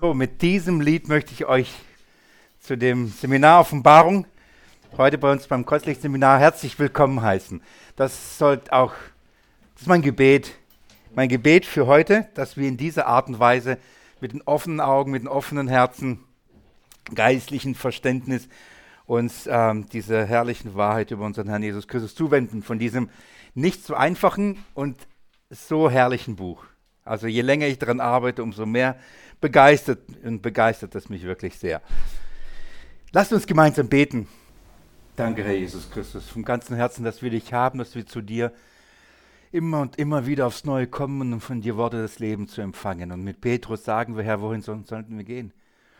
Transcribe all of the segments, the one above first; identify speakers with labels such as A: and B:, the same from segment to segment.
A: So, mit diesem Lied möchte ich euch zu dem Seminar Offenbarung heute bei uns beim Kreuzlicht-Seminar herzlich willkommen heißen. Das ist mein Gebet für heute, dass wir in dieser Art und Weise mit den offenen Augen, mit den offenen Herzen, geistlichen Verständnis uns dieser herrlichen Wahrheit über unseren Herrn Jesus Christus zuwenden, von diesem nicht so einfachen und so herrlichen Buch. Also je länger ich daran arbeite, umso mehr begeistert das mich wirklich sehr. Lasst uns gemeinsam beten. Danke, Herr Jesus Christus, vom ganzen Herzen, dass wir dich haben, dass wir zu dir immer und immer wieder aufs Neue kommen, um von dir Worte des Lebens zu empfangen. Und mit Petrus sagen wir, Herr, wohin sollten wir gehen?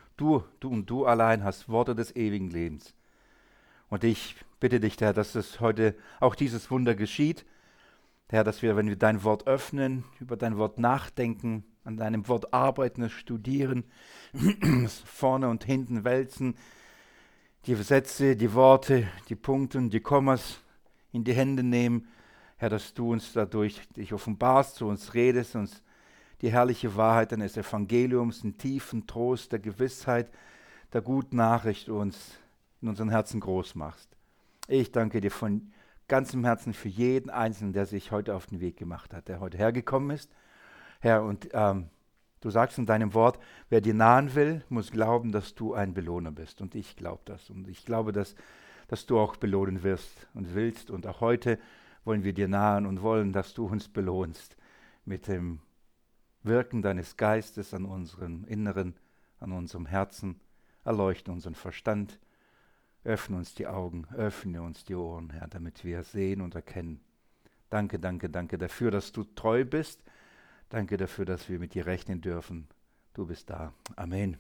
A: Du allein hast Worte des ewigen Lebens. Und ich bitte dich, Herr, dass es heute auch dieses Wunder geschieht. Herr, dass wir, wenn wir dein Wort öffnen, über dein Wort nachdenken, an deinem Wort arbeiten, es studieren, vorne und hinten wälzen, die Sätze, die Worte, die Punkte und die Kommas in die Hände nehmen. Herr, dass du uns dadurch dich offenbarst, zu uns redest, uns die herrliche Wahrheit deines Evangeliums, den tiefen Trost, der Gewissheit, der guten Nachricht uns in unseren Herzen groß machst. Ich danke dir von ganzem Herzen für jeden Einzelnen, der sich heute auf den Weg gemacht hat, der heute hergekommen ist. Herr, und du sagst in deinem Wort, wer dir nahen will, muss glauben, dass du ein Belohner bist. Und ich glaube das. Und ich glaube, dass du auch belohnen wirst und willst. Und auch heute wollen wir dir nahen und wollen, dass du uns belohnst mit dem Wirken deines Geistes an unserem Inneren, an unserem Herzen. Erleuchte unseren Verstand. Öffne uns die Augen, öffne uns die Ohren, Herr, damit wir sehen und erkennen. Danke dafür, dass du treu bist. Danke dafür, dass wir mit dir rechnen dürfen. Du bist da. Amen.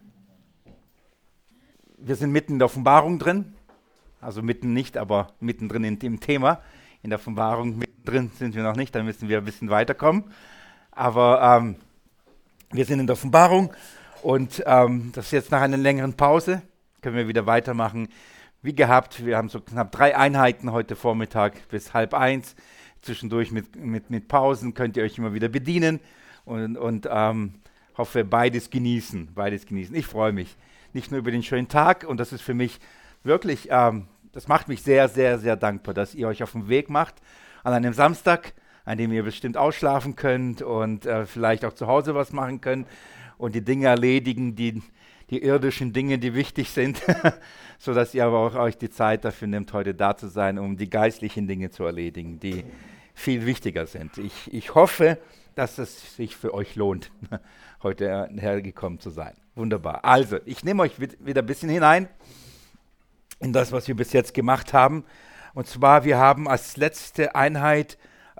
A: Wir sind mitten in der Offenbarung drin. Also mitten nicht, aber mittendrin in dem Thema. In der Offenbarung mittendrin sind wir noch nicht, da müssen wir ein bisschen weiterkommen. Aber wir sind in der Offenbarung und das ist jetzt nach einer längeren Pause. Können wir wieder weitermachen. Wie gehabt, wir haben so knapp 3 Einheiten heute Vormittag bis 12:30. Zwischendurch mit Pausen könnt ihr euch immer wieder bedienen und hoffe, beides genießen. Ich freue mich. Nicht nur über den schönen Tag, und das ist für mich wirklich, das macht mich sehr, sehr, sehr dankbar, dass ihr euch auf den Weg macht an einem Samstag, an dem ihr bestimmt ausschlafen könnt und vielleicht auch zu Hause was machen könnt und die Dinge erledigen, die irdischen Dinge, die wichtig sind, sodass ihr aber auch euch die Zeit dafür nehmt, heute da zu sein, um die geistlichen Dinge zu erledigen, die viel wichtiger sind. Ich hoffe, dass es sich für euch lohnt, heute hergekommen zu sein. Wunderbar. Also, ich nehme euch wieder ein bisschen hinein in das, was wir bis jetzt gemacht haben. Und zwar, wir haben als letzte Einheit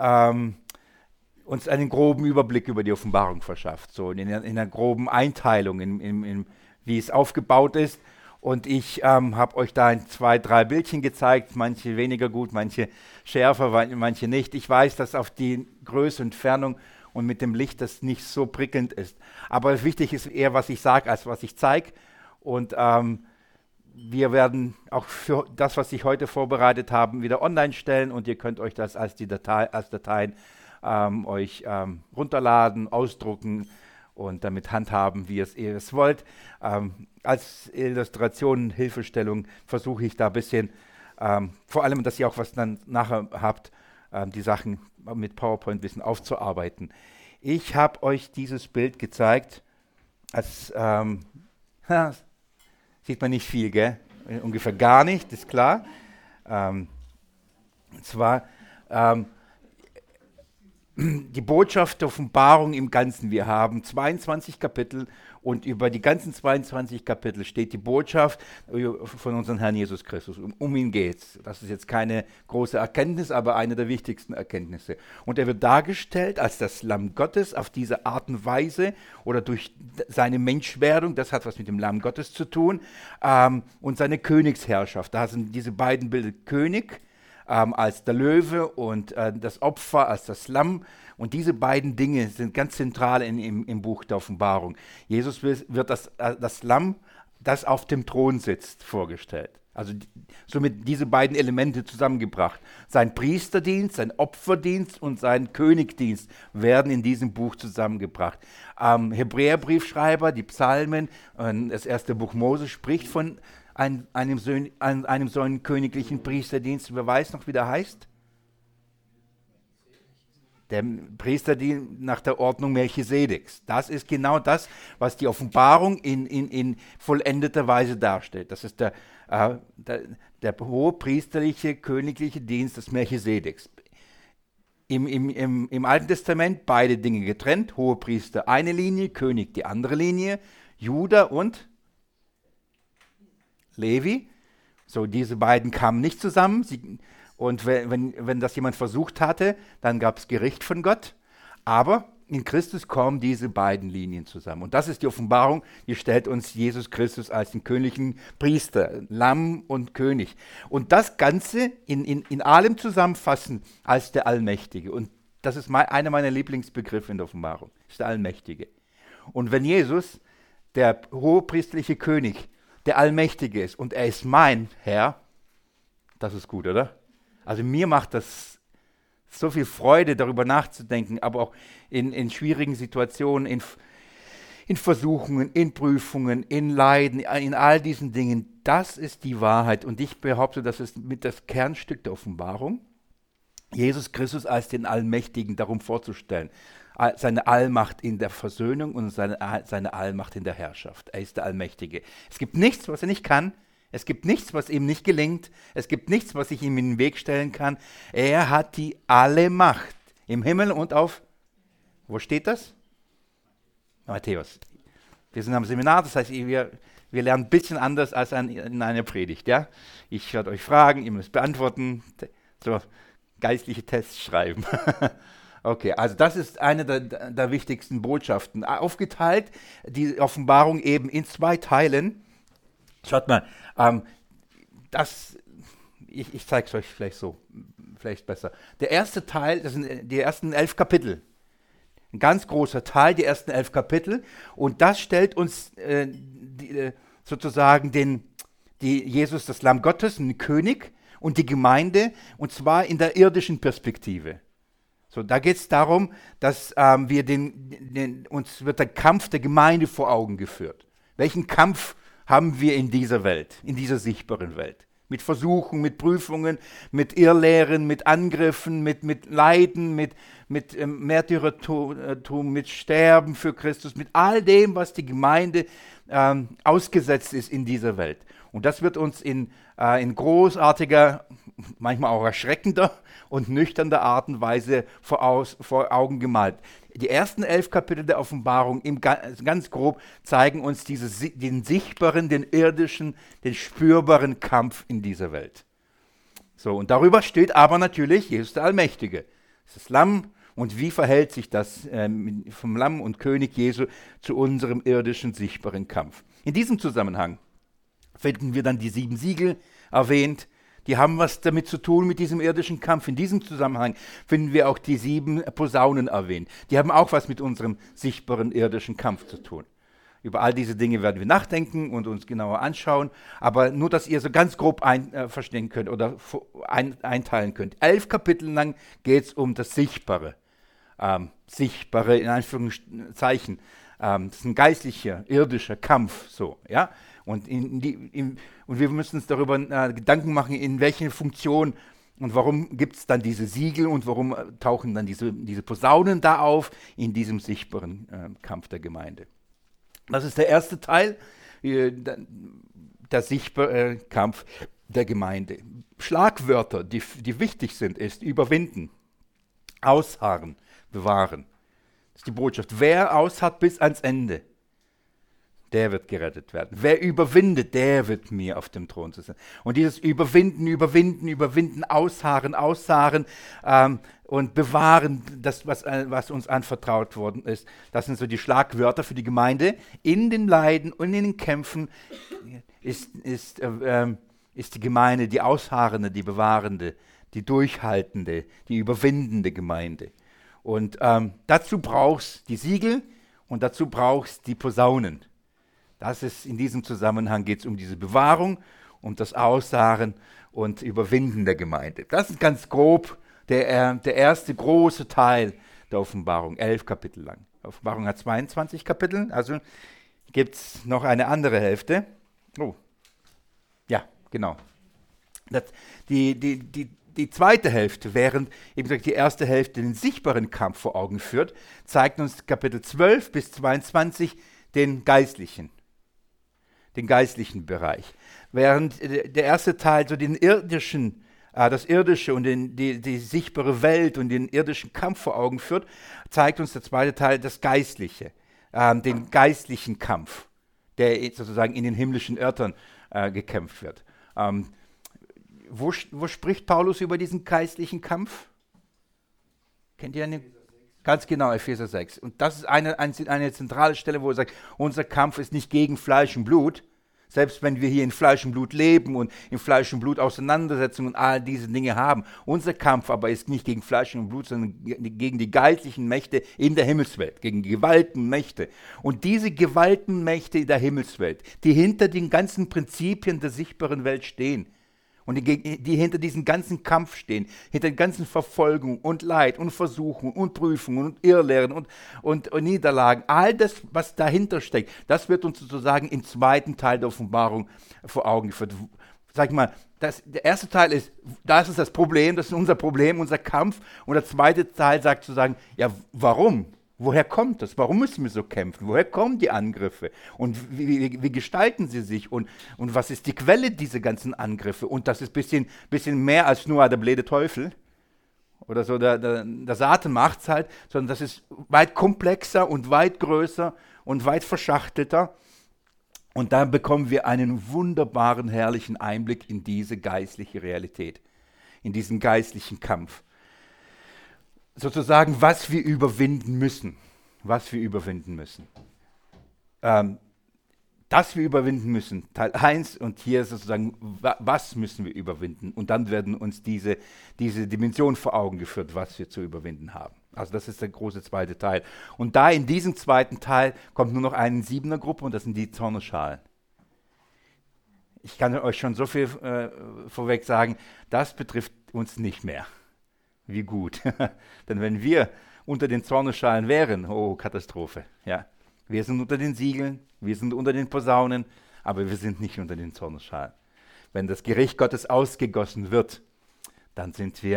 A: uns einen groben Überblick über die Offenbarung verschafft, so in einer groben Einteilung, wie es aufgebaut ist. Und ich habe euch da 2, 3 Bildchen gezeigt, manche weniger gut, manche schärfer, manche nicht. Ich weiß, dass auf die Größe und Entfernung und mit dem Licht das nicht so prickelnd ist. Aber wichtig ist eher, was ich sage, als was ich zeige. Und wir werden auch für das, was ich heute vorbereitet habe, wieder online stellen. Und ihr könnt euch das als Dateien euch runterladen, ausdrucken und damit handhaben, wie ihr es wollt. Als Illustration, Hilfestellung versuche ich da ein bisschen, vor allem, dass ihr auch was dann nachher habt, die Sachen mit PowerPoint ein bisschen aufzuarbeiten. Ich habe euch dieses Bild gezeigt, sieht man nicht viel, gell? Ungefähr gar nicht, ist klar. Und zwar die Botschaft der Offenbarung im Ganzen. Wir haben 22 Kapitel und über die ganzen 22 Kapitel steht die Botschaft von unserem Herrn Jesus Christus. Um ihn geht's. Das ist jetzt keine große Erkenntnis, aber eine der wichtigsten Erkenntnisse. Und er wird dargestellt als das Lamm Gottes auf diese Art und Weise oder durch seine Menschwerdung, das hat was mit dem Lamm Gottes zu tun, und seine Königsherrschaft. Da sind diese beiden Bilder König, als der Löwe und das Opfer als das Lamm. Und diese beiden Dinge sind ganz zentral im Buch der Offenbarung. Jesus wird das Lamm, das auf dem Thron sitzt, vorgestellt. Also somit diese beiden Elemente zusammengebracht. Sein Priesterdienst, sein Opferdienst und sein Königdienst werden in diesem Buch zusammengebracht. Hebräerbriefschreiber, die Psalmen, das erste Buch Mose spricht von einem solchen königlichen Priesterdienst. Wer weiß noch, wie der heißt? Der Priesterdienst nach der Ordnung Melchisedeks. Das ist genau das, was die Offenbarung in vollendeter Weise darstellt. Das ist der hohe priesterliche, königliche Dienst des Melchisedeks. Im Alten Testament beide Dinge getrennt. Hohepriester eine Linie, König die andere Linie, Juda und Levi. So, diese beiden kamen nicht zusammen. Und wenn das jemand versucht hatte, dann gab es Gericht von Gott. Aber in Christus kommen diese beiden Linien zusammen. Und das ist die Offenbarung, die stellt uns Jesus Christus als den königlichen Priester, Lamm und König. Und das Ganze in allem zusammenfassen als der Allmächtige. Und das ist einer meiner Lieblingsbegriffe in der Offenbarung, ist der Allmächtige. Und wenn Jesus, der hohepriesterliche König, der Allmächtige ist und er ist mein Herr, das ist gut, oder? Also mir macht das so viel Freude, darüber nachzudenken, aber auch in schwierigen Situationen, in Versuchungen, in Prüfungen, in Leiden, in all diesen Dingen. Das ist die Wahrheit. Und ich behaupte, das ist mit das Kernstück der Offenbarung, Jesus Christus als den Allmächtigen darum vorzustellen. Seine Allmacht in der Versöhnung und seine Allmacht in der Herrschaft. Er ist der Allmächtige. Es gibt nichts, was er nicht kann. Es gibt nichts, was ihm nicht gelingt. Es gibt nichts, was ich ihm in den Weg stellen kann. Er hat die alle Macht im Himmel und auf, wo steht das? Matthäus. Wir sind am Seminar, das heißt, wir lernen ein bisschen anders als in einer Predigt. Ja? Ich werde euch fragen, ihr müsst beantworten, so geistliche Tests schreiben. Okay, also das ist eine der wichtigsten Botschaften. Aufgeteilt, die Offenbarung eben in 2 Teilen. Schaut mal, ich zeige es euch vielleicht besser. Der erste Teil, das sind die ersten 11 Kapitel. Ein ganz großer Teil, die ersten 11 Kapitel. Und das stellt uns sozusagen Jesus, das Lamm Gottes, den König und die Gemeinde, und zwar in der irdischen Perspektive. So, da geht es darum, dass uns wird der Kampf der Gemeinde vor Augen geführt. Welchen Kampf haben wir in dieser Welt, in dieser sichtbaren Welt? Mit Versuchen, mit Prüfungen, mit Irrlehren, mit Angriffen, mit Leiden, mit Märtyrertum, mit Sterben für Christus, mit all dem, was die Gemeinde ausgesetzt ist in dieser Welt. Und das wird uns in großartiger, manchmal auch erschreckender und nüchterner Art und Weise vor Augen gemalt. Die ersten 11 Kapitel der Offenbarung ganz grob zeigen uns den sichtbaren, den irdischen, den spürbaren Kampf in dieser Welt. So, und darüber steht aber natürlich Jesus der Allmächtige. Das ist das Lamm. Und wie verhält sich das vom Lamm und König Jesu zu unserem irdischen, sichtbaren Kampf? In diesem Zusammenhang finden wir dann die 7 Siegel erwähnt. Die haben was damit zu tun mit diesem irdischen Kampf. In diesem Zusammenhang finden wir auch die 7 Posaunen erwähnt. Die haben auch was mit unserem sichtbaren irdischen Kampf zu tun. Über all diese Dinge werden wir nachdenken und uns genauer anschauen. Aber nur, dass ihr so ganz grob verstehen könnt oder einteilen könnt. 11 Kapitel lang geht es um das Sichtbare. Sichtbare in Anführungszeichen. Das ist ein geistlicher, irdischer Kampf. So, ja? Und wir müssen uns darüber Gedanken machen, in welche Funktion und warum gibt es dann diese Siegel und warum tauchen dann diese Posaunen da auf in diesem sichtbaren Kampf der Gemeinde. Das ist der erste Teil, der sichtbare Kampf der Gemeinde. Schlagwörter, die wichtig sind, ist überwinden, ausharren, bewahren. Das ist die Botschaft. Wer ausharrt bis ans Ende, der wird gerettet werden. Wer überwindet, der wird mir auf dem Thron sitzen. Und dieses Überwinden, ausharren und bewahren, das, was uns anvertraut worden ist, das sind so die Schlagwörter für die Gemeinde. In den Leiden und in den Kämpfen ist die Gemeinde die ausharrende, die bewahrende, die durchhaltende, die überwindende Gemeinde. Und dazu brauchst die Siegel und dazu brauchst die Posaunen. Das ist in diesem Zusammenhang geht es um diese Bewahrung und das Aussagen und Überwinden der Gemeinde. Das ist ganz grob der erste große Teil der Offenbarung, 11 Kapitel lang. Die Offenbarung hat 22 Kapitel, also gibt es noch eine andere Hälfte. Oh, ja, genau. Die zweite Hälfte, während eben gesagt, die erste Hälfte den sichtbaren Kampf vor Augen führt, zeigt uns Kapitel 12 bis 22 den geistlichen Bereich. Während der erste Teil so den irdischen, das Irdische und die sichtbare Welt und den irdischen Kampf vor Augen führt, zeigt uns der zweite Teil das Geistliche, den geistlichen Kampf, der sozusagen in den himmlischen Örtern gekämpft wird. Wo spricht Paulus über diesen geistlichen Kampf? Kennt ihr einen? Ganz genau, Epheser 6. Und das ist eine zentrale Stelle, wo er sagt, unser Kampf ist nicht gegen Fleisch und Blut, selbst wenn wir hier in Fleisch und Blut leben und in Fleisch und Blut Auseinandersetzungen und all diese Dinge haben. Unser Kampf aber ist nicht gegen Fleisch und Blut, sondern gegen die geistlichen Mächte in der Himmelswelt, gegen die Gewaltenmächte. Und diese Gewaltenmächte in der Himmelswelt, die hinter den ganzen Prinzipien der sichtbaren Welt stehen, und die hinter diesem ganzen Kampf stehen, hinter der ganzen Verfolgung und Leid und Versuchung und Prüfungen und Irrlehren und Niederlagen, all das, was dahinter steckt, das wird uns sozusagen im zweiten Teil der Offenbarung vor Augen geführt. Sag ich mal, der erste Teil ist, das ist das Problem, das ist unser Problem, unser Kampf. Und der zweite Teil sagt sozusagen, ja, warum? Woher kommt das? Warum müssen wir so kämpfen? Woher kommen die Angriffe? Und wie gestalten sie sich? Und was ist die Quelle dieser ganzen Angriffe? Und das ist ein bisschen mehr als nur der blöde Teufel oder so, der Satan macht es halt, sondern das ist weit komplexer und weit größer und weit verschachtelter. Und da bekommen wir einen wunderbaren, herrlichen Einblick in diese geistliche Realität, in diesen geistlichen Kampf. Sozusagen, was wir überwinden müssen. Dass wir überwinden müssen, Teil 1, und hier sozusagen, was müssen wir überwinden? Und dann werden uns diese Dimension vor Augen geführt, was wir zu überwinden haben. Also das ist der große zweite Teil. Und da in diesem zweiten Teil kommt nur noch eine 7er Gruppe, und das sind die Zornesschalen. Ich kann euch schon so viel vorweg sagen, das betrifft uns nicht mehr. Wie gut. Denn wenn wir unter den Zornesschalen wären, oh, Katastrophe. Ja. Wir sind unter den Siegeln, wir sind unter den Posaunen, aber wir sind nicht unter den Zornesschalen. Wenn das Gericht Gottes ausgegossen wird, dann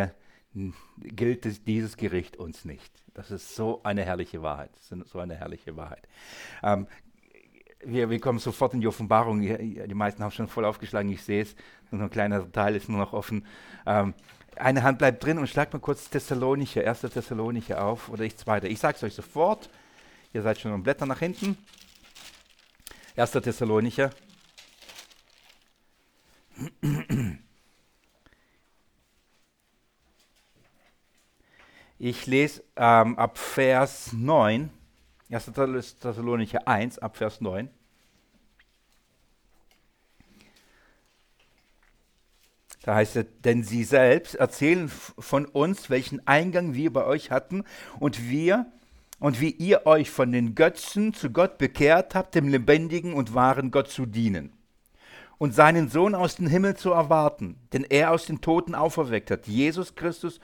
A: gilt dieses Gericht uns nicht. Das ist so eine herrliche Wahrheit. Wir kommen sofort in die Offenbarung. Die meisten haben schon voll aufgeschlagen, ich sehe es. Nur ein kleiner Teil ist nur noch offen. Eine Hand bleibt drin, und schlagt mal kurz 1. Thessalonicher auf, oder ich zweite. Ich sage es euch sofort. Ihr seid schon am Blättern nach hinten. 1. Thessalonicher. Ich lese ab Vers 9. 1. Thessalonicher 1, ab Vers 9. Da heißt es, denn sie selbst erzählen von uns, welchen Eingang wir bei euch hatten und wie ihr euch von den Götzen zu Gott bekehrt habt, dem lebendigen und wahren Gott zu dienen und seinen Sohn aus dem Himmel zu erwarten, den er aus den Toten auferweckt hat, Jesus Christus,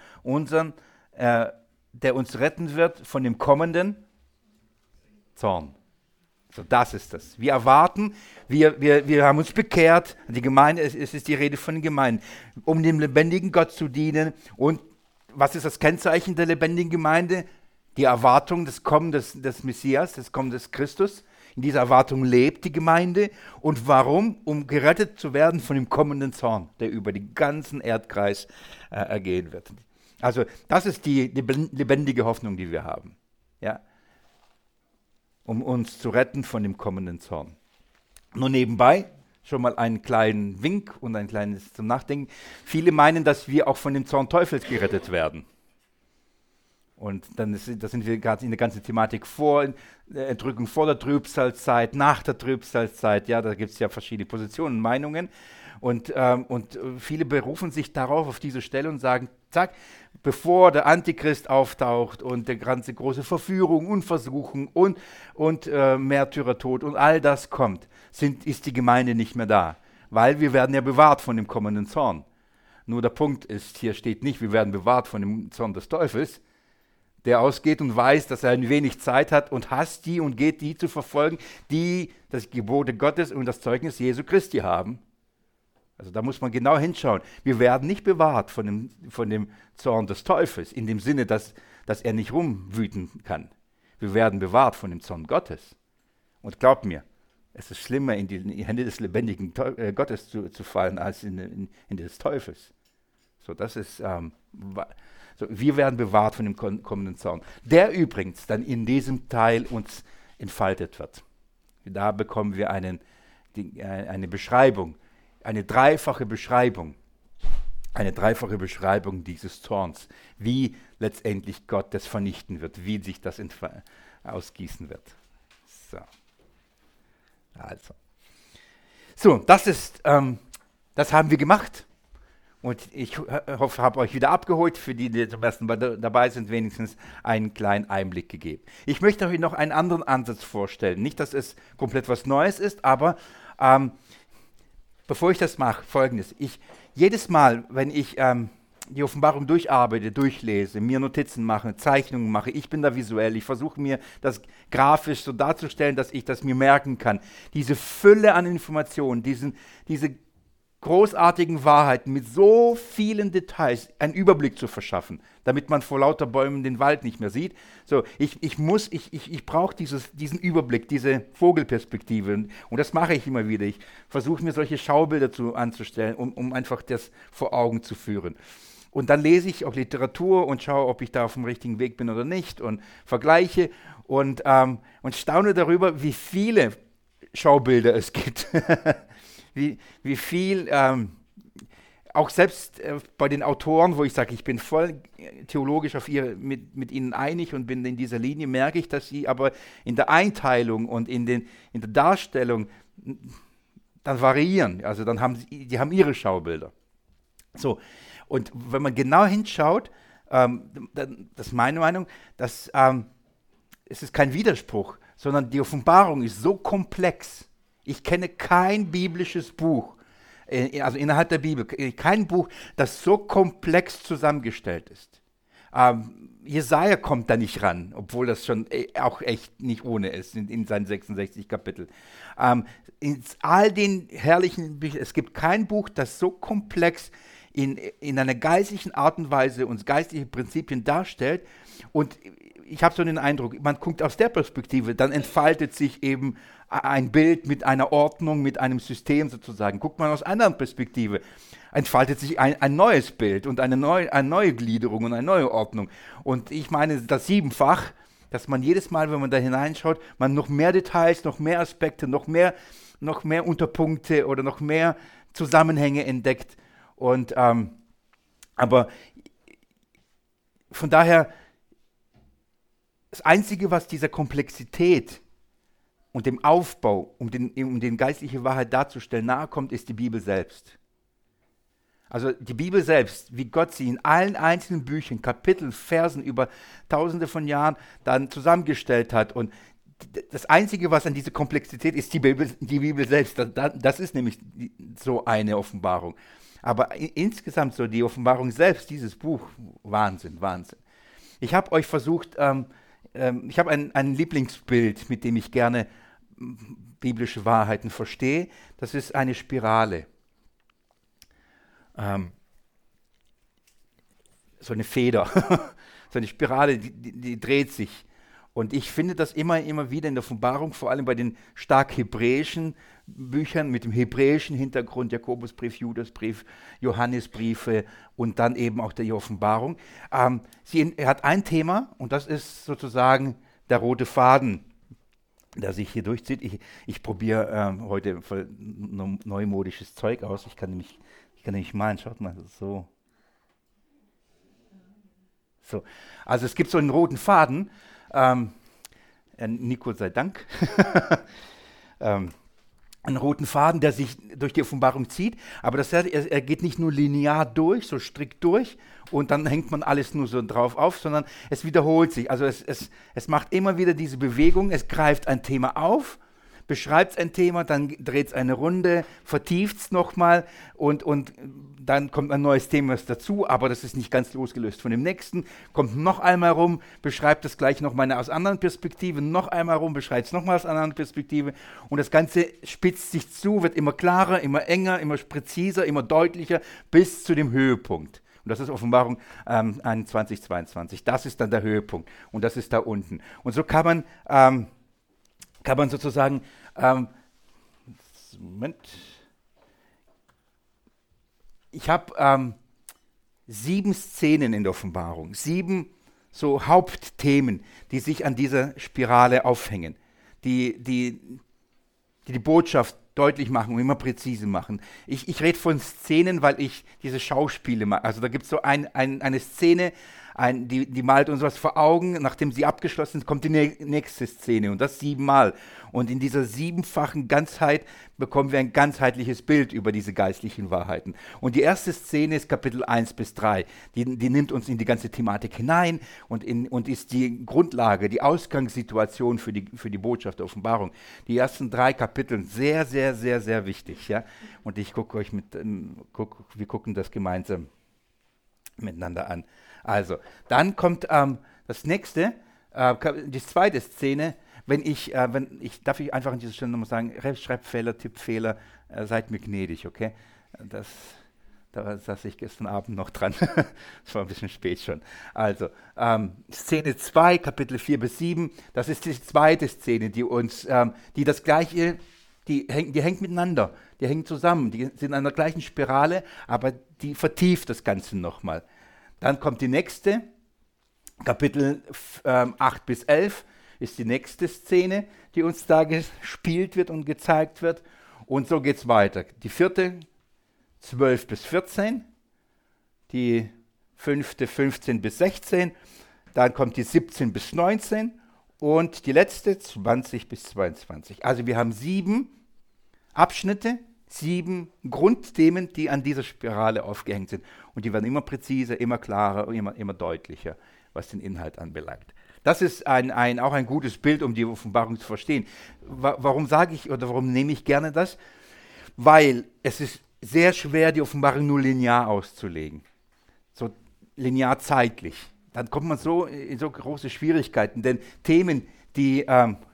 A: der uns retten wird von dem kommenden Zorn. So, das ist das. Wir erwarten, wir haben uns bekehrt, die Gemeinde, es ist die Rede von den Gemeinden, um dem lebendigen Gott zu dienen. Und was ist das Kennzeichen der lebendigen Gemeinde? Die Erwartung des Kommen des Messias, des Kommen des Christus. In dieser Erwartung lebt die Gemeinde. Und warum? Um gerettet zu werden von dem kommenden Zorn, der über den ganzen Erdkreis ergehen wird. Also das ist die lebendige Hoffnung, die wir haben. Ja. Um uns zu retten von dem kommenden Zorn. Nur nebenbei schon mal einen kleinen Wink und ein kleines zum Nachdenken. Viele meinen, dass wir auch von dem Zorn Teufels gerettet werden. Und da sind wir gerade in der ganzen Thematik Entrückung vor der Trübsalzeit, nach der Trübsalzeit. Ja, da gibt es ja verschiedene Positionen, Meinungen. Und viele berufen sich darauf, auf diese Stelle, und sagen, zack, bevor der Antichrist auftaucht und die ganze große Verführung und Versuchung und Märtyrertod und all das kommt, ist die Gemeinde nicht mehr da. weil wir werden ja bewahrt von dem kommenden Zorn. Nur der Punkt ist, hier steht nicht, wir werden bewahrt von dem Zorn des Teufels, der ausgeht und weiß, dass er ein wenig Zeit hat und hasst die und geht die zu verfolgen, die das Gebote Gottes und das Zeugnis Jesu Christi haben. Also da muss man genau hinschauen. Wir werden nicht bewahrt von dem Zorn des Teufels, in dem Sinne, dass er nicht rumwüten kann. Wir werden bewahrt von dem Zorn Gottes. Und glaubt mir, es ist schlimmer, in die Hände des lebendigen Gottes zu fallen, als in des Teufels. So, das ist, so, wir werden bewahrt von dem kommenden Zorn, der übrigens dann in diesem Teil uns entfaltet wird. Da bekommen wir eine Beschreibung, eine dreifache Beschreibung dieses Zorns, wie letztendlich Gott das vernichten wird, wie sich das ausgießen wird. So, das haben wir gemacht. Und ich hoffe, habe euch wieder abgeholt, für die, die zum ersten Mal dabei sind, wenigstens einen kleinen Einblick gegeben. Ich möchte euch noch einen anderen Ansatz vorstellen. Nicht, dass es komplett was Neues ist, aber bevor ich das mache, Folgendes. Jedes Mal, wenn ich die Offenbarung durcharbeite, durchlese, mir Notizen mache, Zeichnungen mache, ich bin da visuell, ich versuche mir das grafisch so darzustellen, dass ich das mir merken kann. Diese Fülle an Informationen, diese großartigen Wahrheiten mit so vielen Details einen Überblick zu verschaffen, damit man vor lauter Bäumen den Wald nicht mehr sieht. So, ich brauche diesen Überblick, diese Vogelperspektive und das mache ich immer wieder. Ich versuche mir solche Schaubilder anzustellen, um einfach das vor Augen zu führen. Und dann lese ich auch Literatur und schaue, ob ich da auf dem richtigen Weg bin oder nicht und vergleiche und staune darüber, wie viele Schaubilder es gibt. wie viel, auch selbst bei den Autoren, wo ich sage, ich bin voll theologisch mit ihnen einig und bin in dieser Linie, merke ich, dass sie aber in der Einteilung und in der Darstellung dann variieren. Also die haben ihre Schaubilder. So, und wenn man genau hinschaut, das ist meine Meinung, dass es ist kein Widerspruch, sondern die Offenbarung ist so komplex. Ich kenne kein biblisches Buch, also innerhalb der Bibel, kein Buch, das so komplex zusammengestellt ist. Jesaja kommt da nicht ran, obwohl das schon auch echt nicht ohne ist in seinen 66 Kapiteln. In all den herrlichen Büchern, es gibt kein Buch, das so komplex in einer geistlichen Art und Weise uns geistliche Prinzipien darstellt. Und ich habe so den Eindruck, man guckt aus der Perspektive, dann entfaltet sich eben ein Bild mit einer Ordnung, mit einem System sozusagen. Guckt man aus einer anderen Perspektive, entfaltet sich ein neues Bild und eine neue Gliederung und eine neue Ordnung. Und ich meine, das Siebenfach, dass man jedes Mal, wenn man da hineinschaut, man noch mehr Details, noch mehr Aspekte, noch mehr Unterpunkte oder noch mehr Zusammenhänge entdeckt. Und aber von daher, das Einzige, was dieser Komplexität und dem Aufbau, um den geistliche Wahrheit darzustellen, nahe kommt, ist die Bibel selbst. Also die Bibel selbst, wie Gott sie in allen einzelnen Büchern, Kapiteln, Versen über Tausende von Jahren dann zusammengestellt hat. Und das Einzige, was an dieser Komplexität ist, die Bibel selbst. Das ist nämlich so eine Offenbarung. Aber insgesamt so die Offenbarung selbst, dieses Buch, Wahnsinn. Ich habe euch versucht, ich habe ein Lieblingsbild, mit dem ich gerne biblische Wahrheiten verstehe. Das ist eine Spirale. So eine Feder. So eine Spirale, die dreht sich. Und ich finde das immer wieder in der Offenbarung, vor allem bei den stark hebräischen Büchern mit dem hebräischen Hintergrund, Jakobusbrief, Judasbrief, Johannesbriefe und dann eben auch der Offenbarung. Er hat ein Thema und das ist sozusagen der rote Faden, der sich hier durchzieht. Ich probiere heute voll neumodisches Zeug aus. Ich kann nämlich malen, schaut mal, so. Also es gibt so einen roten Faden. Nico sei Dank. Einen roten Faden, der sich durch die Offenbarung zieht, aber er geht nicht nur linear durch, so strikt durch und dann hängt man alles nur so drauf auf, sondern es wiederholt sich. Also es macht immer wieder diese Bewegung, es greift ein Thema auf, beschreibt ein Thema, dann dreht es eine Runde, vertieft es nochmal und dann kommt ein neues Thema dazu, aber das ist nicht ganz losgelöst von dem nächsten, kommt noch einmal rum, beschreibt das gleich nochmal aus anderen Perspektiven, noch einmal rum, beschreibt es nochmal aus einer anderen Perspektive und das Ganze spitzt sich zu, wird immer klarer, immer enger, immer präziser, immer deutlicher bis zu dem Höhepunkt. Und das ist Offenbarung 21, 22. Das ist dann der Höhepunkt und das ist da unten. Und so kann man sozusagen, Moment, ich habe 7 Szenen in der Offenbarung, 7 so Hauptthemen, die sich an dieser Spirale aufhängen, die Botschaft deutlich machen und immer präzise machen. Ich rede von Szenen, weil ich diese Schauspiele mache. Also da gibt es so eine Szene, die malt uns was vor Augen, nachdem sie abgeschlossen ist, kommt die nächste Szene und das 7-mal. Und in dieser 7-fachen Ganzheit bekommen wir ein ganzheitliches Bild über diese geistlichen Wahrheiten. Und die erste Szene ist Kapitel 1 bis 3. Die nimmt uns in die ganze Thematik hinein und ist die Grundlage, die Ausgangssituation für die Botschaft der Offenbarung. Die ersten 3 Kapitel sehr, sehr, sehr, sehr wichtig. Ja? Und wir gucken das gemeinsam miteinander an. Also, dann kommt das nächste, die zweite Szene, darf ich einfach an dieser Stelle nochmal sagen, Rechtschreibfehler, Tippfehler, seid mir gnädig, okay? Da saß ich gestern Abend noch dran, es war ein bisschen spät schon. Also, Szene 2, Kapitel 4 bis 7, das ist die zweite Szene, die das Gleiche, die hängt miteinander, die hängen zusammen, die sind in einer gleichen Spirale, aber die vertieft das Ganze nochmal. Dann kommt die nächste, Kapitel 8 bis 11 ist die nächste Szene, die uns da gespielt wird und gezeigt wird. Und so geht es weiter. Die 4, 12 bis 14, die 5, 15 bis 16, dann kommt die 17 bis 19 und die letzte 20 bis 22. Also wir haben 7 Abschnitte, 7 Grundthemen, die an dieser Spirale aufgehängt sind. Und die werden immer präziser, immer klarer und immer deutlicher, was den Inhalt anbelangt. Das ist auch ein gutes Bild, um die Offenbarung zu verstehen. Warum sage ich oder warum nehme ich gerne das? Weil es ist sehr schwer, die Offenbarung nur linear auszulegen. So linear zeitlich. Dann kommt man in so große Schwierigkeiten. Denn Themen, ich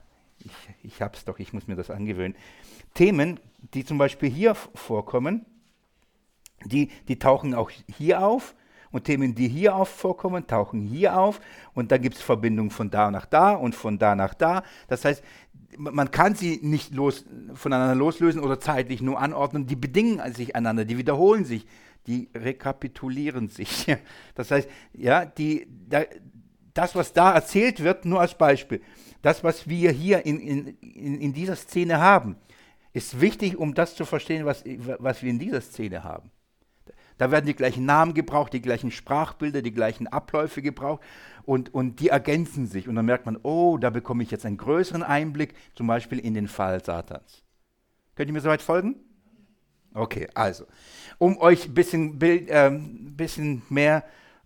A: hab's doch, ich muss mir das angewöhnen. Themen, die zum Beispiel hier vorkommen, die tauchen auch hier auf und Themen, die hier vorkommen, tauchen hier auf und dann gibt es Verbindungen von da nach da und von da nach da. Das heißt, man kann sie nicht voneinander loslösen oder zeitlich nur anordnen, die bedingen sich einander, die wiederholen sich, die rekapitulieren sich. Das heißt, ja, das, was da erzählt wird, nur als Beispiel, das, was wir hier in dieser Szene haben, ist wichtig, um das zu verstehen, was wir in dieser Szene haben. Da werden die gleichen Namen gebraucht, die gleichen Sprachbilder, die gleichen Abläufe gebraucht und die ergänzen sich. Und dann merkt man, oh, da bekomme ich jetzt einen größeren Einblick, zum Beispiel in den Fall Satans. Könnt ihr mir soweit folgen? Okay, also, um euch ein bisschen mehr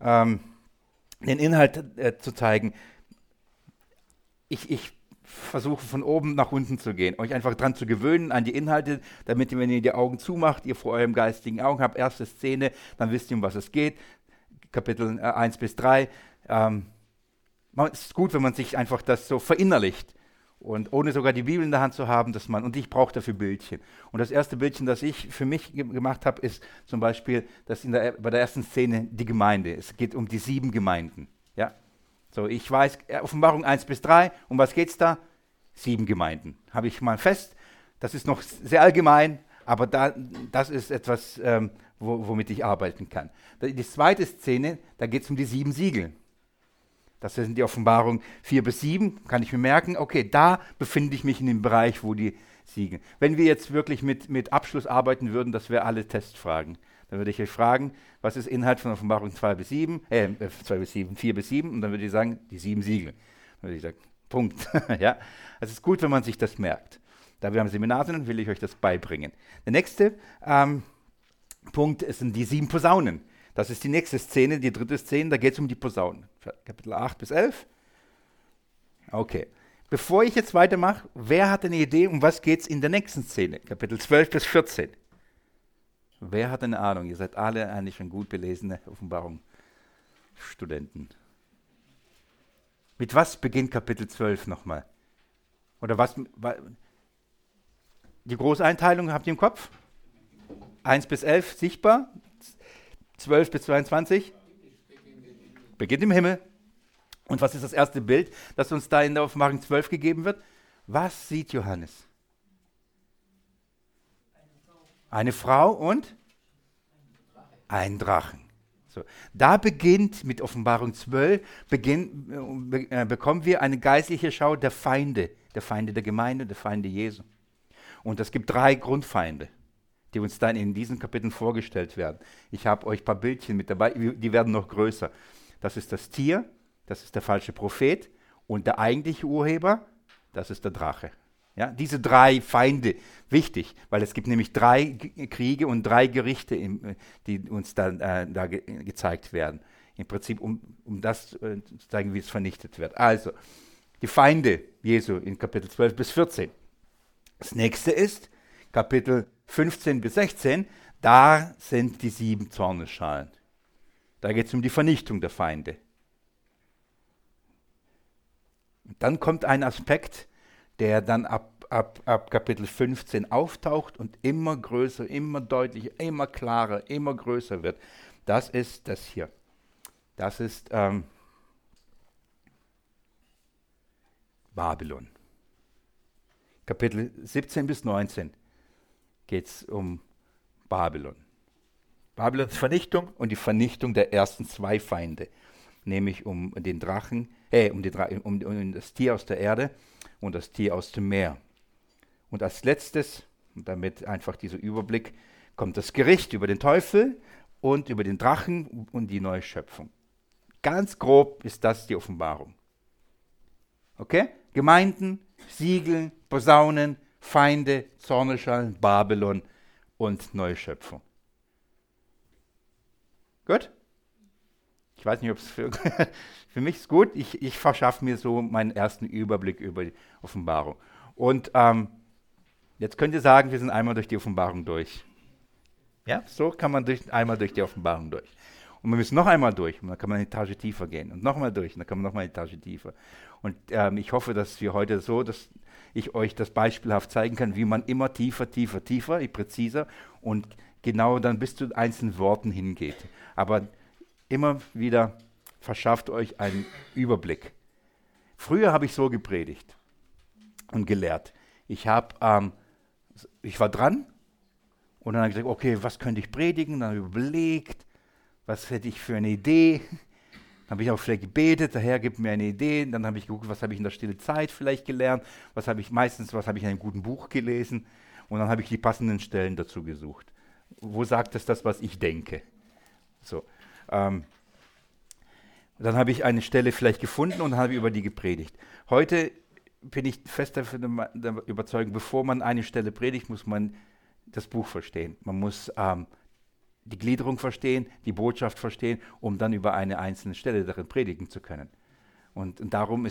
A: den Inhalt zu zeigen, ich versuche von oben nach unten zu gehen, euch einfach dran zu gewöhnen an die Inhalte, damit ihr, wenn ihr die Augen zumacht, ihr vor eurem geistigen Augen habt, erste Szene, dann wisst ihr, um was es geht, Kapitel 1 bis 3. Es ist gut, wenn man sich einfach das so verinnerlicht und ohne sogar die Bibel in der Hand zu haben, und ich brauche dafür Bildchen. Und das erste Bildchen, das ich für mich gemacht habe, ist zum Beispiel, bei der ersten Szene die Gemeinde. Es geht um die 7 Gemeinden, ja. So, ich weiß, Offenbarung 1 bis 3, um was geht es da? 7 Gemeinden. Habe ich mal fest. Das ist noch sehr allgemein, aber das ist etwas, womit ich arbeiten kann. Die zweite Szene, da geht es um die 7 Siegel. Das sind die Offenbarung 4 bis 7, kann ich mir merken. Okay, da befinde ich mich in dem Bereich, wo die Siegel. Wenn wir jetzt wirklich mit Abschluss arbeiten würden, das wäre alle Testfragen. Dann würde ich euch fragen, was ist Inhalt von Offenbarung 4 bis 7, und dann würde ich sagen, die 7 Siegel. Dann würde ich sagen, Punkt. Ja? Es ist gut, wenn man sich das merkt. Da wir am Seminar sind, will ich euch das beibringen. Der nächste Punkt sind die 7 Posaunen. Das ist die nächste Szene, die dritte Szene, da geht es um die Posaunen. Kapitel 8 bis 11. Okay. Bevor ich jetzt weitermache, wer hat eine Idee, um was geht es in der nächsten Szene? Kapitel 12 bis 14. Wer hat eine Ahnung? Ihr seid alle eigentlich schon gut belesene Offenbarung-Studenten. Mit was beginnt Kapitel 12 nochmal? Oder was? Die Großeinteilung habt ihr im Kopf? 1 bis 11 sichtbar, 12 bis 22 beginnt im Himmel. Und was ist das erste Bild, das uns da in der Offenbarung 12 gegeben wird? Was sieht Johannes? Eine Frau und ein Drachen. So, da beginnt mit Offenbarung 12, bekommen wir eine geistliche Schau der Feinde der Gemeinde, der Feinde Jesu. Und es gibt 3 Grundfeinde, die uns dann in diesen Kapiteln vorgestellt werden. Ich habe euch ein paar Bildchen mit dabei, die werden noch größer. Das ist das Tier, das ist der falsche Prophet und der eigentliche Urheber, das ist der Drache. Ja, diese 3 Feinde, wichtig, weil es gibt nämlich 3 Kriege und 3 Gerichte, die uns da gezeigt werden. Im Prinzip, um das zu zeigen, wie es vernichtet wird. Also, die Feinde Jesu in Kapitel 12 bis 14. Das nächste ist Kapitel 15 bis 16, da sind die 7 Zornesschalen. Da geht es um die Vernichtung der Feinde. Und dann kommt ein Aspekt, der dann ab Kapitel 15 auftaucht und immer größer, immer deutlicher, immer klarer, immer größer wird. Das ist das hier. Das ist Babylon. Kapitel 17 bis 19 geht es um Babylon. Babylons Vernichtung und die Vernichtung der ersten 2 Feinde, nämlich um den Drachen, um das Tier aus der Erde und das Tier aus dem Meer. Und als letztes, und damit einfach dieser Überblick, kommt das Gericht über den Teufel und über den Drachen und die neue Schöpfung. Ganz grob ist das die Offenbarung. Okay? Gemeinden, Siegel, Posaunen, Feinde, Zorneschalen, Babylon und neue Schöpfung. Gut? Ich weiß nicht, ob es für mich ist gut. Ich verschaffe mir so meinen ersten Überblick über die Offenbarung. Und jetzt könnt ihr sagen, wir sind einmal durch die Offenbarung durch. Ja, so kann man einmal durch die Offenbarung durch. Und wir müssen noch einmal durch, und dann kann man eine Etage tiefer gehen. Und nochmal durch, und dann kann man nochmal eine Etage tiefer. Und ich hoffe, dass wir heute dass ich euch das beispielhaft zeigen kann, wie man immer tiefer, präziser und genau dann bis zu einzelnen Worten hingeht. Aber immer wieder verschafft euch einen Überblick. Früher habe ich so gepredigt und gelehrt. Ich war dran und dann habe ich gesagt, okay, was könnte ich predigen? Dann habe ich überlegt, was hätte ich für eine Idee? Dann habe ich auch vielleicht gebetet, der Herr gibt mir eine Idee. Dann habe ich geguckt, was habe ich in der stillen Zeit vielleicht gelernt? Was habe ich in einem guten Buch gelesen? Und dann habe ich die passenden Stellen dazu gesucht. Wo sagt es das, was ich denke? So. Dann habe ich eine Stelle vielleicht gefunden und habe über die gepredigt. Heute bin ich fest der Überzeugung, bevor man eine Stelle predigt, muss man das Buch verstehen. Man muss die Gliederung verstehen, die Botschaft verstehen, um dann über eine einzelne Stelle darin predigen zu können. Und darum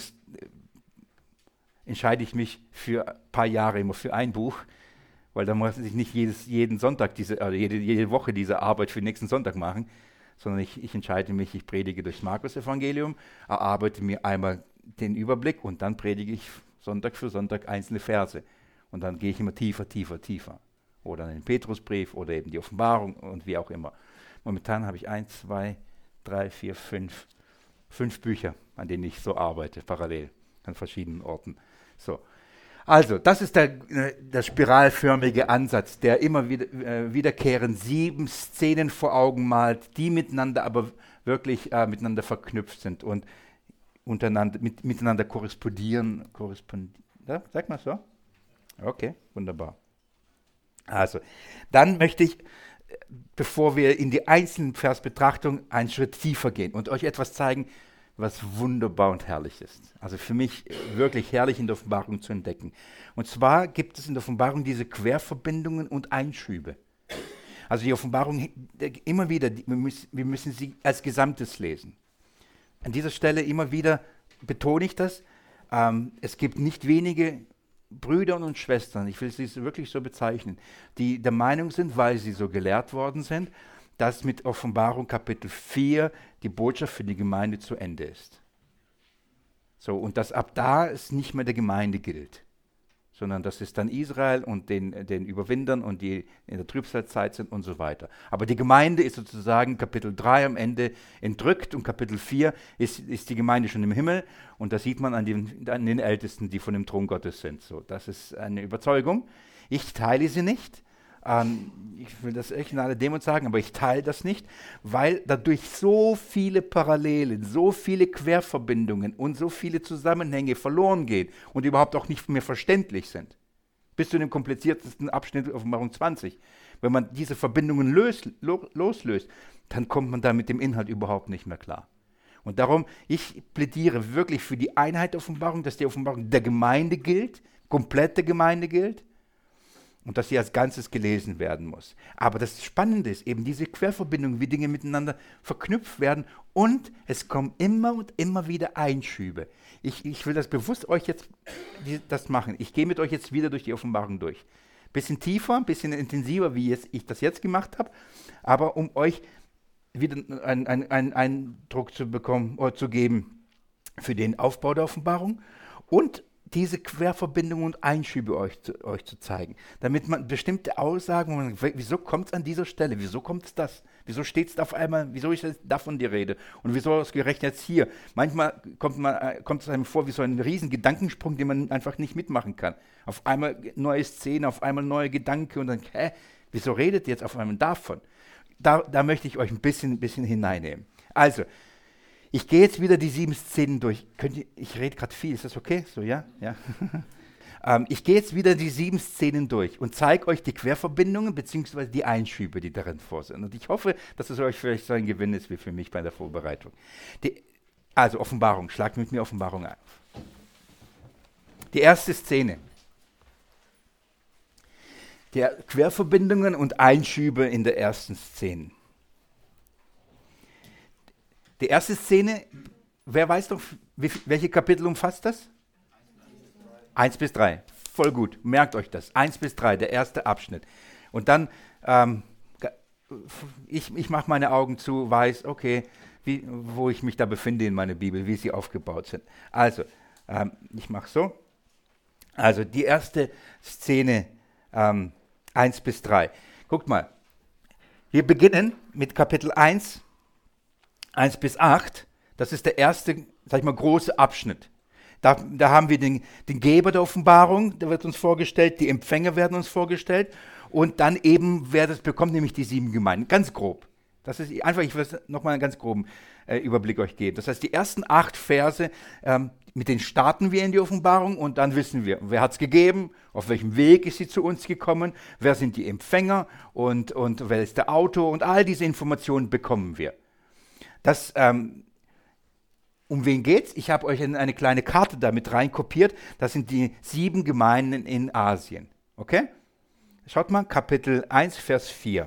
A: entscheide ich mich für ein paar Jahre immer für ein Buch, weil dann muss ich nicht jeden Sonntag jede Woche diese Arbeit für den nächsten Sonntag machen, sondern ich entscheide mich, ich predige durchs Markus-Evangelium, erarbeite mir einmal den Überblick und dann predige ich Sonntag für Sonntag einzelne Verse. Und dann gehe ich immer tiefer. Oder den Petrusbrief oder eben die Offenbarung und wie auch immer. Momentan habe ich 1, 2, 3, 4, 5 Bücher, an denen ich so arbeite, parallel, an verschiedenen Orten. So. Also, das ist der spiralförmige Ansatz, der immer wiederkehrend 7 Szenen vor Augen malt, die miteinander aber wirklich miteinander verknüpft sind und miteinander korrespondieren. Sag mal so? Okay, wunderbar. Also, dann möchte ich, bevor wir in die einzelnen Versbetrachtung einen Schritt tiefer gehen und euch etwas zeigen, was wunderbar und herrlich ist. Also für mich wirklich herrlich in der Offenbarung zu entdecken. Und zwar gibt es in der Offenbarung diese Querverbindungen und Einschübe. Also die Offenbarung immer wieder, wir müssen sie als Gesamtes lesen. An dieser Stelle immer wieder betone ich das, Es gibt nicht wenige Brüder und Schwestern, ich will sie wirklich so bezeichnen, die der Meinung sind, weil sie so gelehrt worden sind, dass mit Offenbarung Kapitel 4 die Botschaft für die Gemeinde zu Ende ist. So, und dass ab da es nicht mehr der Gemeinde gilt, sondern das ist dann Israel und den Überwindern und die in der Trübsalzeit sind und so weiter. Aber die Gemeinde ist sozusagen Kapitel 3 am Ende entrückt und Kapitel 4 ist die Gemeinde schon im Himmel und das sieht man an den Ältesten, die von dem Thron Gottes sind. So, das ist eine Überzeugung. Ich teile sie nicht. Ich will das echt in aller Demut sagen, aber ich teile das nicht, weil dadurch so viele Parallelen, so viele Querverbindungen und so viele Zusammenhänge verloren gehen und überhaupt auch nicht mehr verständlich sind. Bis zu dem kompliziertesten Abschnitt Offenbarung 20. Wenn man diese Verbindungen loslöst, dann kommt man da mit dem Inhalt überhaupt nicht mehr klar. Und darum, ich plädiere wirklich für die Einheit der Offenbarung, dass die Offenbarung der Gemeinde gilt, komplette Gemeinde gilt, und dass sie als Ganzes gelesen werden muss. Aber das Spannende ist eben diese Querverbindung, wie Dinge miteinander verknüpft werden und es kommen immer und immer wieder Einschübe. Ich will das bewusst euch jetzt das machen. Ich gehe mit euch jetzt wieder durch die Offenbarung durch. Bisschen tiefer, ein bisschen intensiver, wie ich das jetzt gemacht habe, aber um euch wieder einen Eindruck zu bekommen oder zu geben für den Aufbau der Offenbarung und diese Querverbindungen und Einschübe euch zu zeigen, damit man bestimmte Aussagen, wieso kommt es an dieser Stelle, wieso kommt es das, wieso steht es auf einmal, wieso ist davon die Rede und wieso ausgerechnet jetzt hier. Manchmal kommt es einem vor wie so ein riesen Gedankensprung, den man einfach nicht mitmachen kann. Auf einmal neue Szene, auf einmal neue Gedanken und dann, wieso redet ihr jetzt auf einmal davon? Da möchte ich euch ein bisschen hineinnehmen. Also, ich gehe jetzt wieder die 7 Szenen durch. Ich rede gerade viel, ist das okay? So, ja? Ja. Ich gehe jetzt wieder die 7 Szenen durch und zeige euch die Querverbindungen bzw. die Einschübe, die darin vor sind. Und ich hoffe, dass es euch vielleicht so ein Gewinn ist wie für mich bei der Vorbereitung. Also Offenbarung, schlagt mit mir Offenbarung auf. Die erste Szene. Die Querverbindungen und Einschübe in der ersten Szene. Die erste Szene, wer weiß noch, welche Kapitel umfasst das? 1 bis 3. Voll gut, merkt euch das. 1 bis 3, der erste Abschnitt. Und dann, ich mache meine Augen zu, weiß, okay, wo ich mich da befinde in meiner Bibel, wie sie aufgebaut sind. Also, ich mache so. Also, die erste Szene, 1 bis 3. Guckt mal, wir beginnen mit Kapitel 1 bis 8, das ist der erste, sag ich mal, große Abschnitt. Da haben wir den Geber der Offenbarung, der wird uns vorgestellt, die Empfänger werden uns vorgestellt und dann eben, wer das bekommt, nämlich die 7 Gemeinden, ganz grob. Das ist einfach, ich will nochmal einen ganz groben Überblick euch geben. Das heißt, die ersten 8 Verse, mit denen starten wir in die Offenbarung und dann wissen wir, wer hat es gegeben, auf welchem Weg ist sie zu uns gekommen, wer sind die Empfänger und wer ist der Autor und all diese Informationen bekommen wir. Um wen geht's? Ich habe euch eine kleine Karte da mit rein kopiert. Das sind die 7 Gemeinden in Asien. Okay? Schaut mal, Kapitel 1, Vers 4.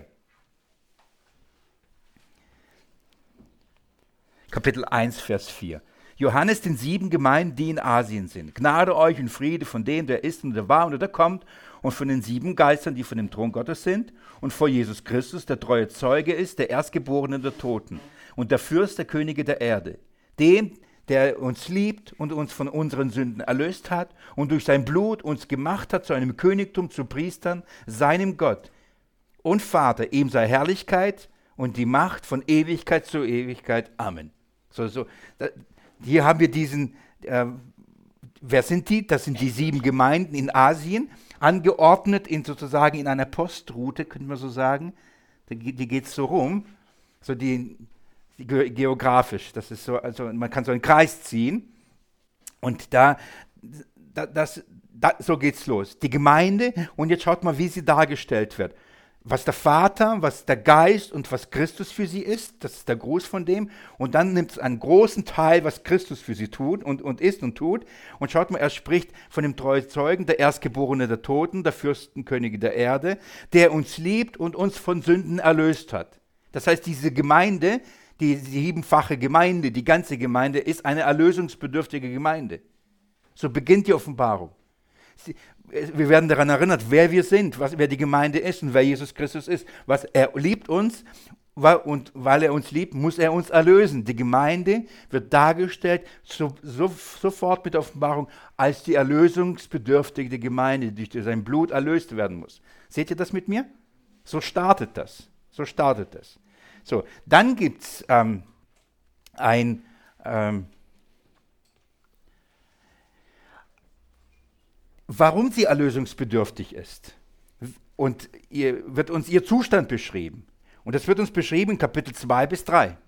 A: Kapitel 1, Vers 4. Johannes den 7 Gemeinden, die in Asien sind. Gnade euch und Friede von dem, der ist und der war und der kommt, und von den 7 Geistern, die von dem Thron Gottes sind, und vor Jesus Christus, der treue Zeuge ist, der Erstgeborene der Toten und der Fürst der Könige der Erde, dem, der uns liebt und uns von unseren Sünden erlöst hat und durch sein Blut uns gemacht hat zu einem Königtum, zu Priestern, seinem Gott und Vater, ihm sei Herrlichkeit und die Macht von Ewigkeit zu Ewigkeit. Amen. Hier haben wir diesen, wer sind die? Das sind die 7 Gemeinden in Asien, angeordnet sozusagen in einer Postroute, könnte man so sagen. Die geht so rum, so geografisch. Das ist so, also man kann so einen Kreis ziehen und so geht's los. Die Gemeinde, und jetzt schaut mal, wie sie dargestellt wird. Was der Vater, was der Geist und was Christus für sie ist, das ist der Gruß von dem. Und dann nimmt es einen großen Teil, was Christus für sie tut und ist und tut. Und schaut mal, er spricht von dem treuen Zeugen, der Erstgeborene der Toten, der Fürstenkönige der Erde, der uns liebt und uns von Sünden erlöst hat. Das heißt, diese Gemeinde, die 7-fache Gemeinde, die ganze Gemeinde, ist eine erlösungsbedürftige Gemeinde. So beginnt die Offenbarung. Wir werden daran erinnert, wer wir sind, wer die Gemeinde ist und wer Jesus Christus ist. Er liebt uns und weil er uns liebt, muss er uns erlösen. Die Gemeinde wird dargestellt sofort mit der Offenbarung als die erlösungsbedürftige Gemeinde, die durch sein Blut erlöst werden muss. Seht ihr das mit mir? So startet das. So, dann gibt es warum sie erlösungsbedürftig ist. Und wird uns ihr Zustand beschrieben. Und das wird uns beschrieben in Kapitel 2 bis 3.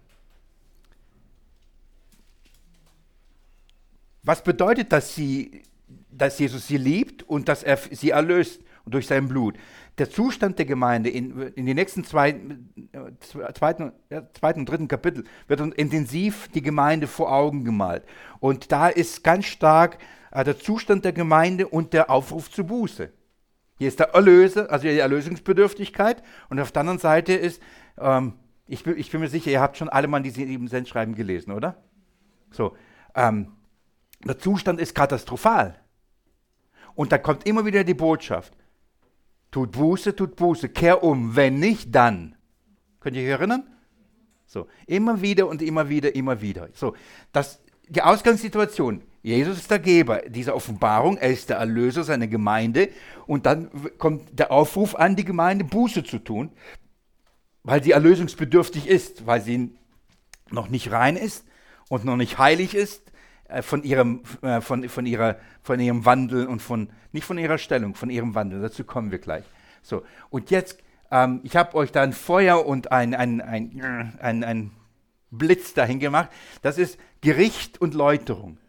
A: Was bedeutet, dass Jesus sie liebt und dass er sie erlöst durch sein Blut? Der Zustand der Gemeinde in den nächsten zweiten und dritten Kapitel wird uns intensiv die Gemeinde vor Augen gemalt. Und da ist ganz stark der Zustand der Gemeinde und der Aufruf zur Buße. Hier ist der Erlöser, also die Erlösungsbedürftigkeit. Und auf der anderen Seite ist, ich bin mir sicher, ihr habt schon alle mal diese 7 Sendschreiben gelesen, oder? So, der Zustand ist katastrophal. Und da kommt immer wieder die Botschaft. Tut Buße, kehr um. Wenn nicht, dann. Könnt ihr euch erinnern? So, immer wieder und immer wieder. So, die Ausgangssituation. Jesus ist der Geber dieser Offenbarung, er ist der Erlöser seiner Gemeinde und dann kommt der Aufruf an die Gemeinde, Buße zu tun, weil sie erlösungsbedürftig ist, weil sie noch nicht rein ist und noch nicht heilig ist von ihrem Wandel und nicht von ihrer Stellung, von ihrem Wandel. Dazu kommen wir gleich. So, und jetzt, ich habe euch da ein Feuer und ein Blitz dahin gemacht. Das ist Gericht und Läuterung.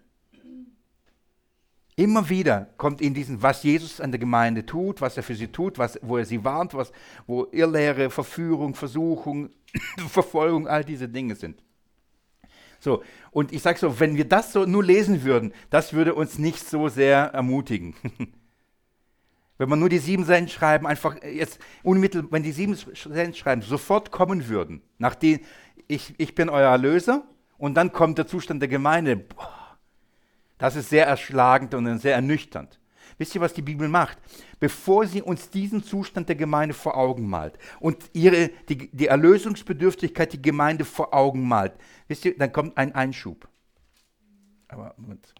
A: Immer wieder kommt in diesen, was Jesus an der Gemeinde tut, was er für sie tut, wo er sie warnt, wo Irrlehre, Verführung, Versuchung, Verfolgung, all diese Dinge sind. So, und ich sage so, wenn wir das so nur lesen würden, das würde uns nicht so sehr ermutigen. Wenn man nur die 7 Sendschreiben einfach jetzt unmittelbar, wenn die 7 Sendschreiben sofort kommen würden, nachdem ich bin euer Erlöser und dann kommt der Zustand der Gemeinde, boah, das ist sehr erschlagend und sehr ernüchternd. Wisst ihr, was die Bibel macht? Bevor sie uns diesen Zustand der Gemeinde vor Augen malt und die Erlösungsbedürftigkeit die Gemeinde vor Augen malt, wisst ihr, dann kommt ein Einschub. Aber Moment.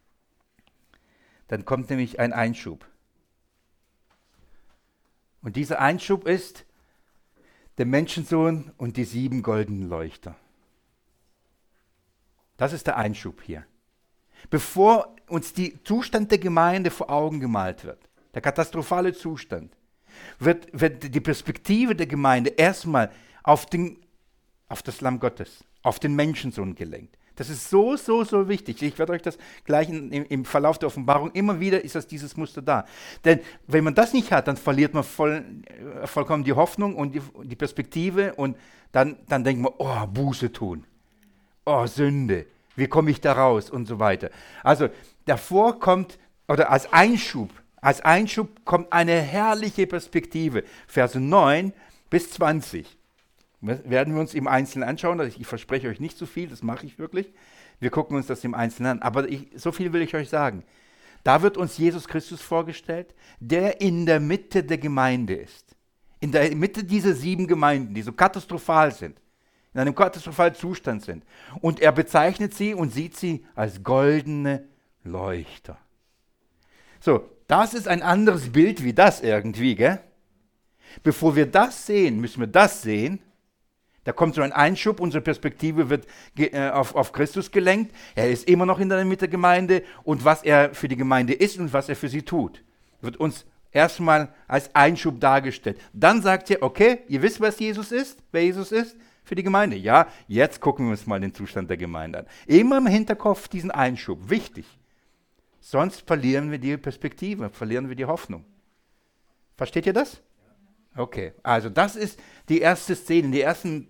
A: Dann kommt nämlich ein Einschub. Und dieser Einschub ist der Menschensohn und die 7 goldenen Leuchter. Das ist der Einschub hier. Bevor uns der Zustand der Gemeinde vor Augen gemalt wird, der katastrophale Zustand, wird die Perspektive der Gemeinde erstmal auf das Lamm Gottes, auf den Menschensohn gelenkt. Das ist so wichtig. Ich werde euch das gleich im Verlauf der Offenbarung, immer wieder ist dieses Muster da. Denn wenn man das nicht hat, dann verliert man vollkommen die Hoffnung und die Perspektive und dann denkt man, oh, Buße tun, oh, Sünde. Wie komme ich da raus und so weiter. Also davor kommt, oder als Einschub kommt eine herrliche Perspektive. Verse 9 bis 20. Werden wir uns im Einzelnen anschauen. Ich verspreche euch nicht so viel, das mache ich wirklich. Wir gucken uns das im Einzelnen an. Aber so viel will ich euch sagen. Da wird uns Jesus Christus vorgestellt, der in der Mitte der Gemeinde ist. In der Mitte dieser 7 Gemeinden, die so katastrophal sind. In einem katastrophalen Zustand sind. Und er bezeichnet sie und sieht sie als goldene Leuchter. So, das ist ein anderes Bild wie das irgendwie, gell? Bevor wir das sehen, müssen wir das sehen. Da kommt so ein Einschub, unsere Perspektive wird auf Christus gelenkt. Er ist immer noch in der Mitte der Gemeinde und was er für die Gemeinde ist und was er für sie tut, wird uns erstmal als Einschub dargestellt. Dann sagt er, okay, ihr wisst, wer Jesus ist? Für die Gemeinde. Ja, jetzt gucken wir uns mal den Zustand der Gemeinde an. Immer im Hinterkopf diesen Einschub. Wichtig. Sonst verlieren wir die Perspektive, verlieren wir die Hoffnung. Versteht ihr das? Okay, also das ist die erste Szene, die ersten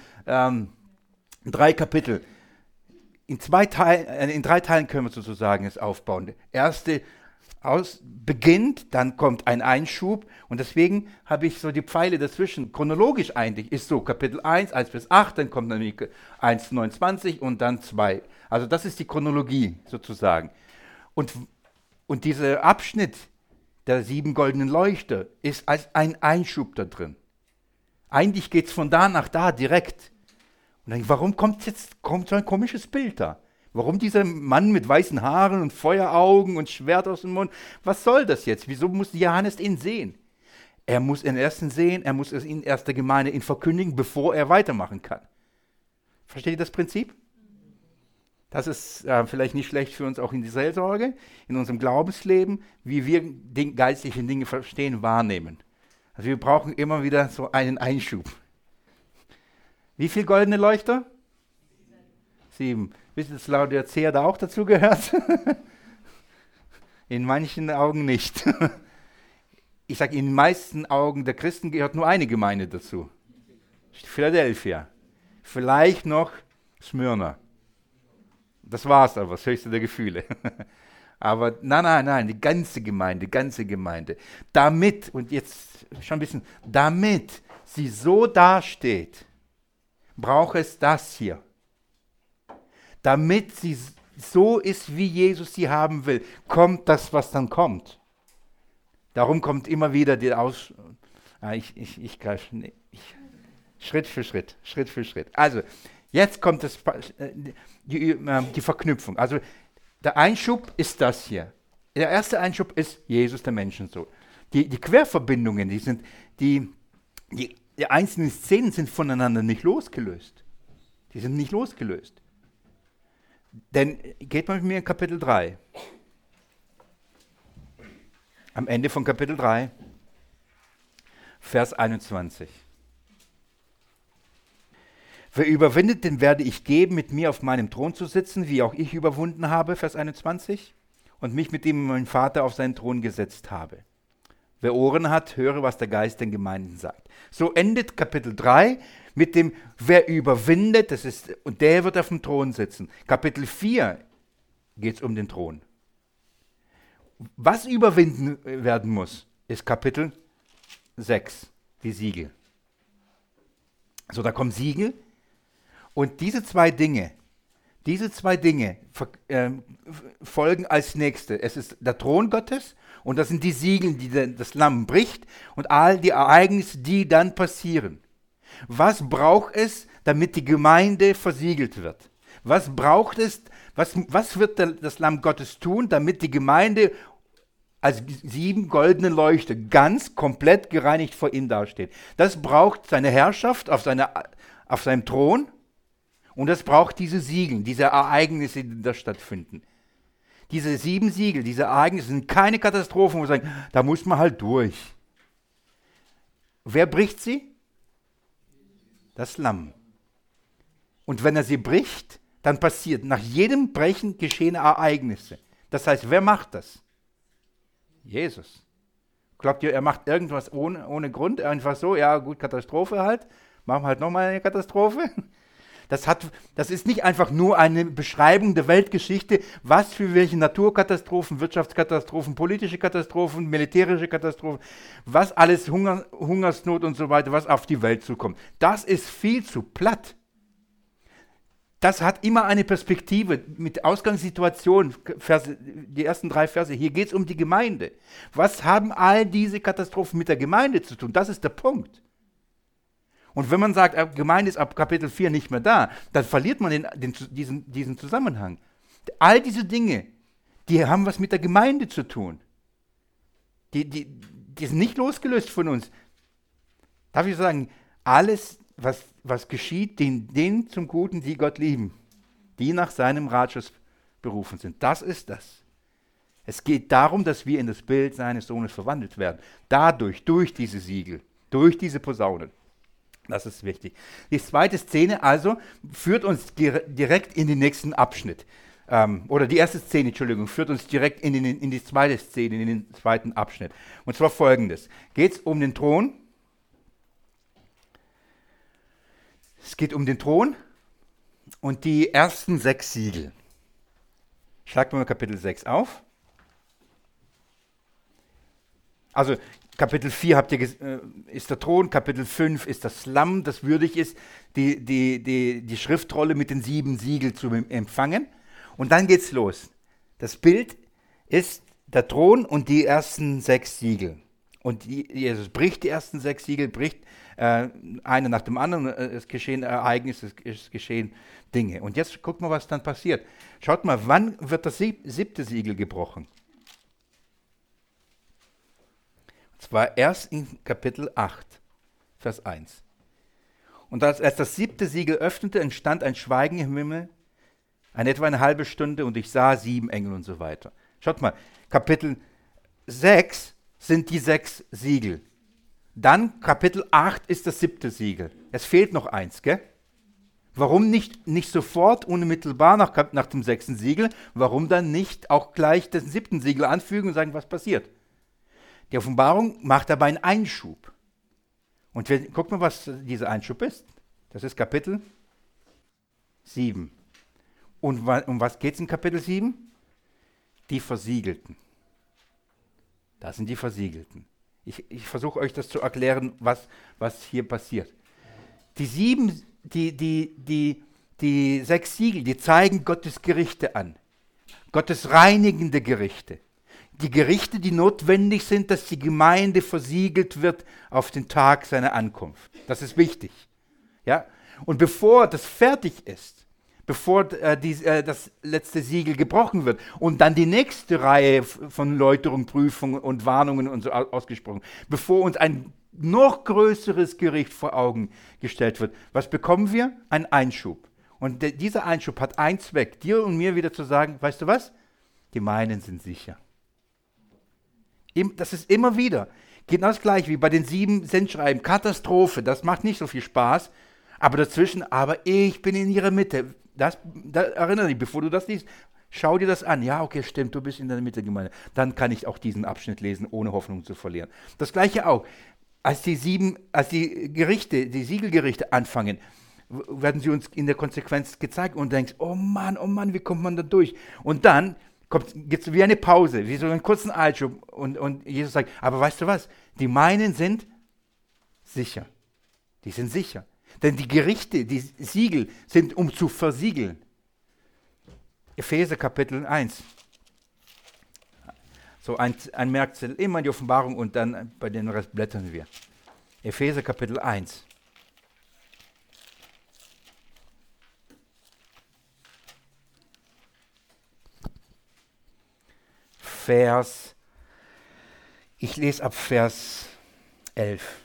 A: 3 Kapitel. In 3 Teilen können wir sozusagen es aufbauen. Der erste beginnt, dann kommt ein Einschub und deswegen habe ich so die Pfeile dazwischen. Chronologisch eigentlich ist so Kapitel 1 bis 8, dann kommt nämlich 1, 29 und dann 2. Also das ist die Chronologie sozusagen. Und, und dieser Abschnitt der 7 goldenen Leuchter ist als ein Einschub da drin. Eigentlich geht es von da nach da direkt. Und dann, warum kommt so ein komisches Bild da? Warum dieser Mann mit weißen Haaren und Feueraugen und Schwert aus dem Mund? Was soll das jetzt? Wieso muss Johannes ihn sehen? Er muss ihn erst sehen, er muss es in erster Gemeinde ihn verkündigen, bevor er weitermachen kann. Versteht ihr das Prinzip? Das ist vielleicht nicht schlecht für uns auch in die Seelsorge, in unserem Glaubensleben, wie wir die geistlichen Dinge verstehen, wahrnehmen. Also wir brauchen immer wieder so einen Einschub. Wie viele goldene Leuchter? 7. Wisst ihr, dass Laodicea da auch dazu gehört? In manchen Augen nicht. Ich sage, in den meisten Augen der Christen gehört nur eine Gemeinde dazu. Philadelphia. Vielleicht noch Smyrna. Das war's aber, das höchste der Gefühle. Aber nein, die ganze Gemeinde. Damit, und jetzt schon ein bisschen, damit sie so dasteht, braucht es das hier. Damit sie so ist, wie Jesus sie haben will, kommt das, was dann kommt. Darum kommt immer wieder die Schritt für Schritt. Also, jetzt kommt die Verknüpfung. Also, der Einschub ist das hier. Der erste Einschub ist Jesus, der Menschensohn. Die Querverbindungen, die einzelnen Szenen sind voneinander nicht losgelöst. Die sind nicht losgelöst. Denn geht mal mit mir in Kapitel 3. Am Ende von Kapitel 3, Vers 21. Wer überwindet, den werde ich geben, mit mir auf meinem Thron zu sitzen, wie auch ich überwunden habe, Vers 21, und mich mit dem mein Vater auf seinen Thron gesetzt habe. Wer Ohren hat, höre, was der Geist den Gemeinden sagt. So endet Kapitel 3 mit dem, wer überwindet, und der wird auf dem Thron sitzen. Kapitel 4 geht es um den Thron. Was überwinden werden muss, ist Kapitel 6, die Siegel. So, da kommen Siegel. Und diese zwei Dinge folgen als nächste. Es ist der Thron Gottes und das sind die Siegel, die das Lamm bricht und all die Ereignisse, die dann passieren. Was braucht es, damit die Gemeinde versiegelt wird? Was braucht es, was wird das Lamm Gottes tun, damit die Gemeinde als 7 goldene Leuchter ganz komplett gereinigt vor ihm dasteht? Das braucht seine Herrschaft auf seinem Thron. Und das braucht diese Siegel, diese Ereignisse, die da stattfinden. Diese 7 Siegel, diese Ereignisse sind keine Katastrophen, wo wir sagen, da muss man halt durch. Wer bricht sie? Das Lamm. Und wenn er sie bricht, dann passiert nach jedem Brechen geschehene Ereignisse. Das heißt, wer macht das? Jesus. Glaubt ihr, er macht irgendwas ohne Grund? Einfach so, ja gut, Katastrophe halt. Machen wir halt nochmal eine Katastrophe. Das ist nicht einfach nur eine Beschreibung der Weltgeschichte, was für welche Naturkatastrophen, Wirtschaftskatastrophen, politische Katastrophen, militärische Katastrophen, was alles Hungersnot und so weiter, was auf die Welt zukommt. Das ist viel zu platt. Das hat immer eine Perspektive mit Ausgangssituation, die ersten 3 Verse. Hier geht es um die Gemeinde. Was haben all diese Katastrophen mit der Gemeinde zu tun? Das ist der Punkt. Und wenn man sagt, Gemeinde ist ab Kapitel 4 nicht mehr da, dann verliert man diesen Zusammenhang. All diese Dinge, die haben was mit der Gemeinde zu tun. Die sind nicht losgelöst von uns. Darf ich sagen, alles, was geschieht, denen zum Guten, die Gott lieben, die nach seinem Ratschluss berufen sind. Das ist das. Es geht darum, dass wir in das Bild seines Sohnes verwandelt werden. Dadurch, durch diese Siegel, durch diese Posaunen. Das ist wichtig. Die zweite Szene also führt uns direkt in den nächsten Abschnitt. Oder die erste Szene, Entschuldigung, führt uns direkt in die zweite Szene, in den zweiten Abschnitt. Und zwar folgendes. Geht es um den Thron? Es geht um den Thron und die ersten 6 Siegel. Schlagt mal Kapitel 6 auf. Also Kapitel 4 ist der Thron, Kapitel 5 ist das Lamm, das würdig ist, die Schriftrolle mit den 7 Siegeln zu empfangen. Und dann geht's los. Das Bild ist der Thron und die ersten 6 Siegel. Und Jesus bricht die ersten 6 Siegel, bricht eine nach dem anderen, es geschehen Ereignisse, es geschehen Dinge. Und jetzt guckt mal, was dann passiert. Schaut mal, wann wird das 7. Siegel gebrochen? Und zwar erst in Kapitel 8, Vers 1. Und als das 7. Siegel öffnete, entstand ein Schweigen im Himmel, etwa eine halbe Stunde, und ich sah 7 Engel und so weiter. Schaut mal, Kapitel 6 sind die 6 Siegel. Dann Kapitel 8 ist das 7. Siegel. Es fehlt noch eins, gell? Warum nicht sofort, unmittelbar nach dem 6. Siegel? Warum dann nicht auch gleich den 7. Siegel anfügen und sagen, was passiert? Die Offenbarung macht dabei einen Einschub. Und guck mal, was dieser Einschub ist. Das ist Kapitel 7. Und um was geht es in Kapitel 7? Die Versiegelten. Das sind die Versiegelten. Ich versuche euch das zu erklären, was hier passiert. Die 6 Siegel, die zeigen Gottes Gerichte an. Gottes reinigende Gerichte. Die Gerichte, die notwendig sind, dass die Gemeinde versiegelt wird auf den Tag seiner Ankunft. Das ist wichtig. Ja? Und bevor das fertig ist, bevor das letzte Siegel gebrochen wird und dann die nächste Reihe von Läuterungen, Prüfungen und Warnungen und so ausgesprochen, bevor uns ein noch größeres Gericht vor Augen gestellt wird, was bekommen wir? Ein Einschub. Und dieser Einschub hat einen Zweck, dir und mir wieder zu sagen, weißt du was? Die meinen sind sicher. Das ist immer wieder. Genau das gleiche wie bei den 7 Sendschreiben. Katastrophe, das macht nicht so viel Spaß. Aber dazwischen, aber ich bin in ihrer Mitte. Erinnere dich, bevor du das liest, schau dir das an. Ja, okay, stimmt, du bist in der Mitte Gemeinde. Dann kann ich auch diesen Abschnitt lesen, ohne Hoffnung zu verlieren. Das gleiche auch. Als die Siegelgerichte anfangen, werden sie uns in der Konsequenz gezeigt und denkst, oh Mann, wie kommt man da durch? Und dann gibt es wie eine Pause, wie so einen kurzen Einschub und Jesus sagt, aber weißt du was? Die meinen sind sicher. Die sind sicher. Denn die Gerichte, die Siegel sind, um zu versiegeln. Epheser Kapitel 1. So ein Merkzettel, immer die Offenbarung und dann bei den Rest blättern wir. Epheser Kapitel 1. Ich lese ab Vers 11.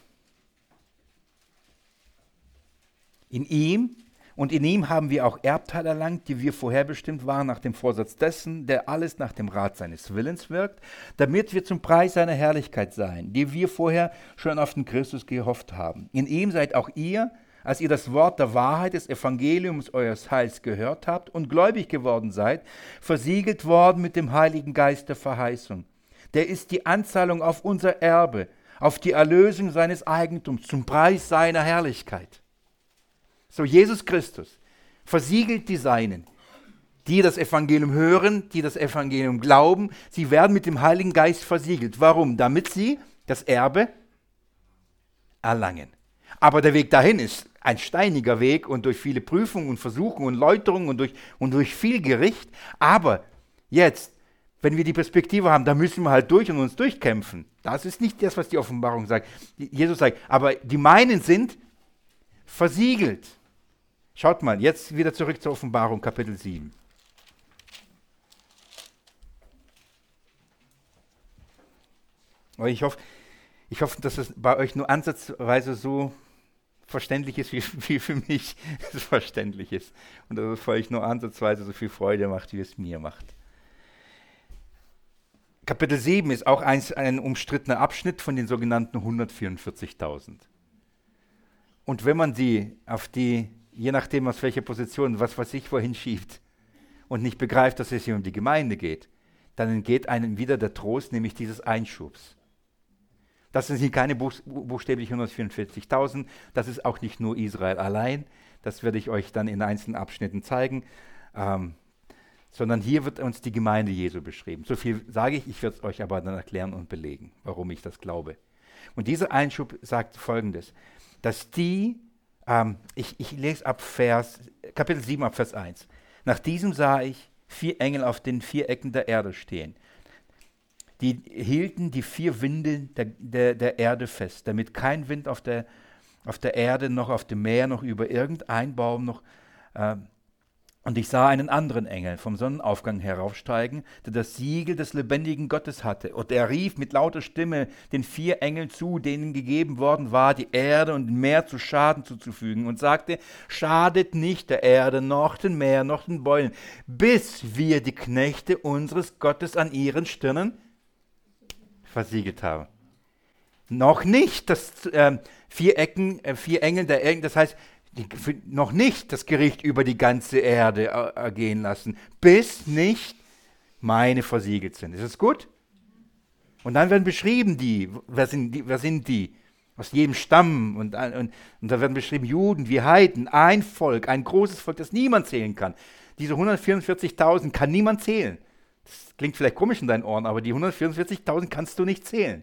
A: In ihm haben wir auch Erbteil erlangt, die wir vorherbestimmt waren nach dem Vorsatz dessen, der alles nach dem Rat seines Willens wirkt, damit wir zum Preis seiner Herrlichkeit seien, die wir vorher schon auf den Christus gehofft haben. In ihm seid auch ihr, als ihr das Wort der Wahrheit des Evangeliums eures Heils gehört habt und gläubig geworden seid, versiegelt worden mit dem Heiligen Geist der Verheißung. Der ist die Anzahlung auf unser Erbe, auf die Erlösung seines Eigentums, zum Preis seiner Herrlichkeit. So, Jesus Christus versiegelt die Seinen, die das Evangelium hören, die das Evangelium glauben. Sie werden mit dem Heiligen Geist versiegelt. Warum? Damit sie das Erbe erlangen. Aber der Weg dahin ist ein steiniger Weg und durch viele Prüfungen und Versuchungen und Läuterungen und durch viel Gericht. Aber jetzt, wenn wir die Perspektive haben, da müssen wir halt durch und uns durchkämpfen. Das ist nicht das, was die Offenbarung sagt. Jesus sagt, aber die meinen sind versiegelt. Schaut mal, jetzt wieder zurück zur Offenbarung, Kapitel 7. Ich hoffe, dass es bei euch nur ansatzweise so verständlich ist, wie für mich es verständlich ist. Und dass es für euch nur ansatzweise so viel Freude macht, wie es mir macht. Kapitel 7 ist auch ein umstrittener Abschnitt von den sogenannten 144.000. Und wenn man sie auf die, je nachdem aus welcher Position, was sich vorhin schiebt und nicht begreift, dass es hier um die Gemeinde geht, dann entgeht einem wieder der Trost, nämlich dieses Einschubs. Das sind hier keine buchstäblich 144.000, das ist auch nicht nur Israel allein, das werde ich euch dann in einzelnen Abschnitten zeigen, sondern hier wird uns die Gemeinde Jesu beschrieben. So viel sage ich werde es euch aber dann erklären und belegen, warum ich das glaube. Und dieser Einschub sagt Folgendes, dass ich lese ab Kapitel 7 ab Vers 1. Nach diesem sah ich 4 Engel auf den 4 Ecken der Erde stehen. Die hielten die 4 Winde der Erde fest, damit kein Wind auf der Erde noch auf dem Meer noch über irgendein Baum noch. Und ich sah einen anderen Engel vom Sonnenaufgang heraufsteigen, der das Siegel des lebendigen Gottes hatte. Und er rief mit lauter Stimme den 4 Engeln zu, denen gegeben worden war, die Erde und dem Meer zu Schaden zuzufügen, und sagte: Schadet nicht der Erde, noch dem Meer, noch den Bäumen, bis wir die Knechte unseres Gottes an ihren Stirnen versiegelt haben. Noch nicht das 4 Engel der Engel, das heißt, noch nicht das Gericht über die ganze Erde ergehen lassen, bis nicht meine versiegelt sind. Ist das gut? Und dann werden beschrieben wer sind die? Aus jedem Stamm. Und da werden beschrieben Juden wie Heiden, ein Volk, ein großes Volk, das niemand zählen kann. Diese 144.000 kann niemand zählen. Das klingt vielleicht komisch in deinen Ohren, aber die 144.000 kannst du nicht zählen.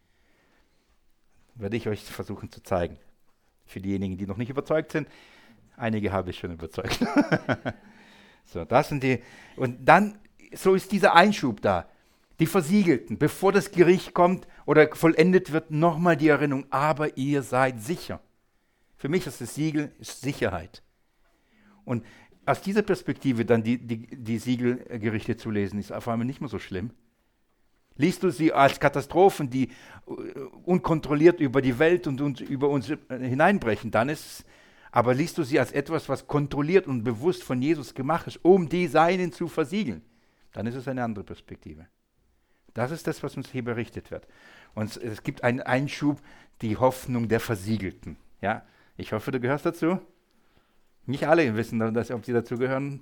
A: Werde ich euch versuchen zu zeigen. Für diejenigen, die noch nicht überzeugt sind, einige habe ich schon überzeugt. So, das sind die. Und dann, so ist dieser Einschub da. Die Versiegelten, bevor das Gericht kommt oder vollendet wird, nochmal die Erinnerung, aber ihr seid sicher. Für mich ist das Siegel Sicherheit. Und aus dieser Perspektive dann die Siegelgerichte zu lesen, ist auf einmal nicht mehr so schlimm. Liest du sie als Katastrophen, die unkontrolliert über die Welt und über uns hineinbrechen, dann ist es, aber liest du sie als etwas, was kontrolliert und bewusst von Jesus gemacht ist, um die Seinen zu versiegeln, dann ist es eine andere Perspektive. Das ist das, was uns hier berichtet wird. Und es gibt einen Einschub, die Hoffnung der Versiegelten. Ja? Ich hoffe, du gehörst dazu. Nicht alle wissen, ob sie dazu gehören.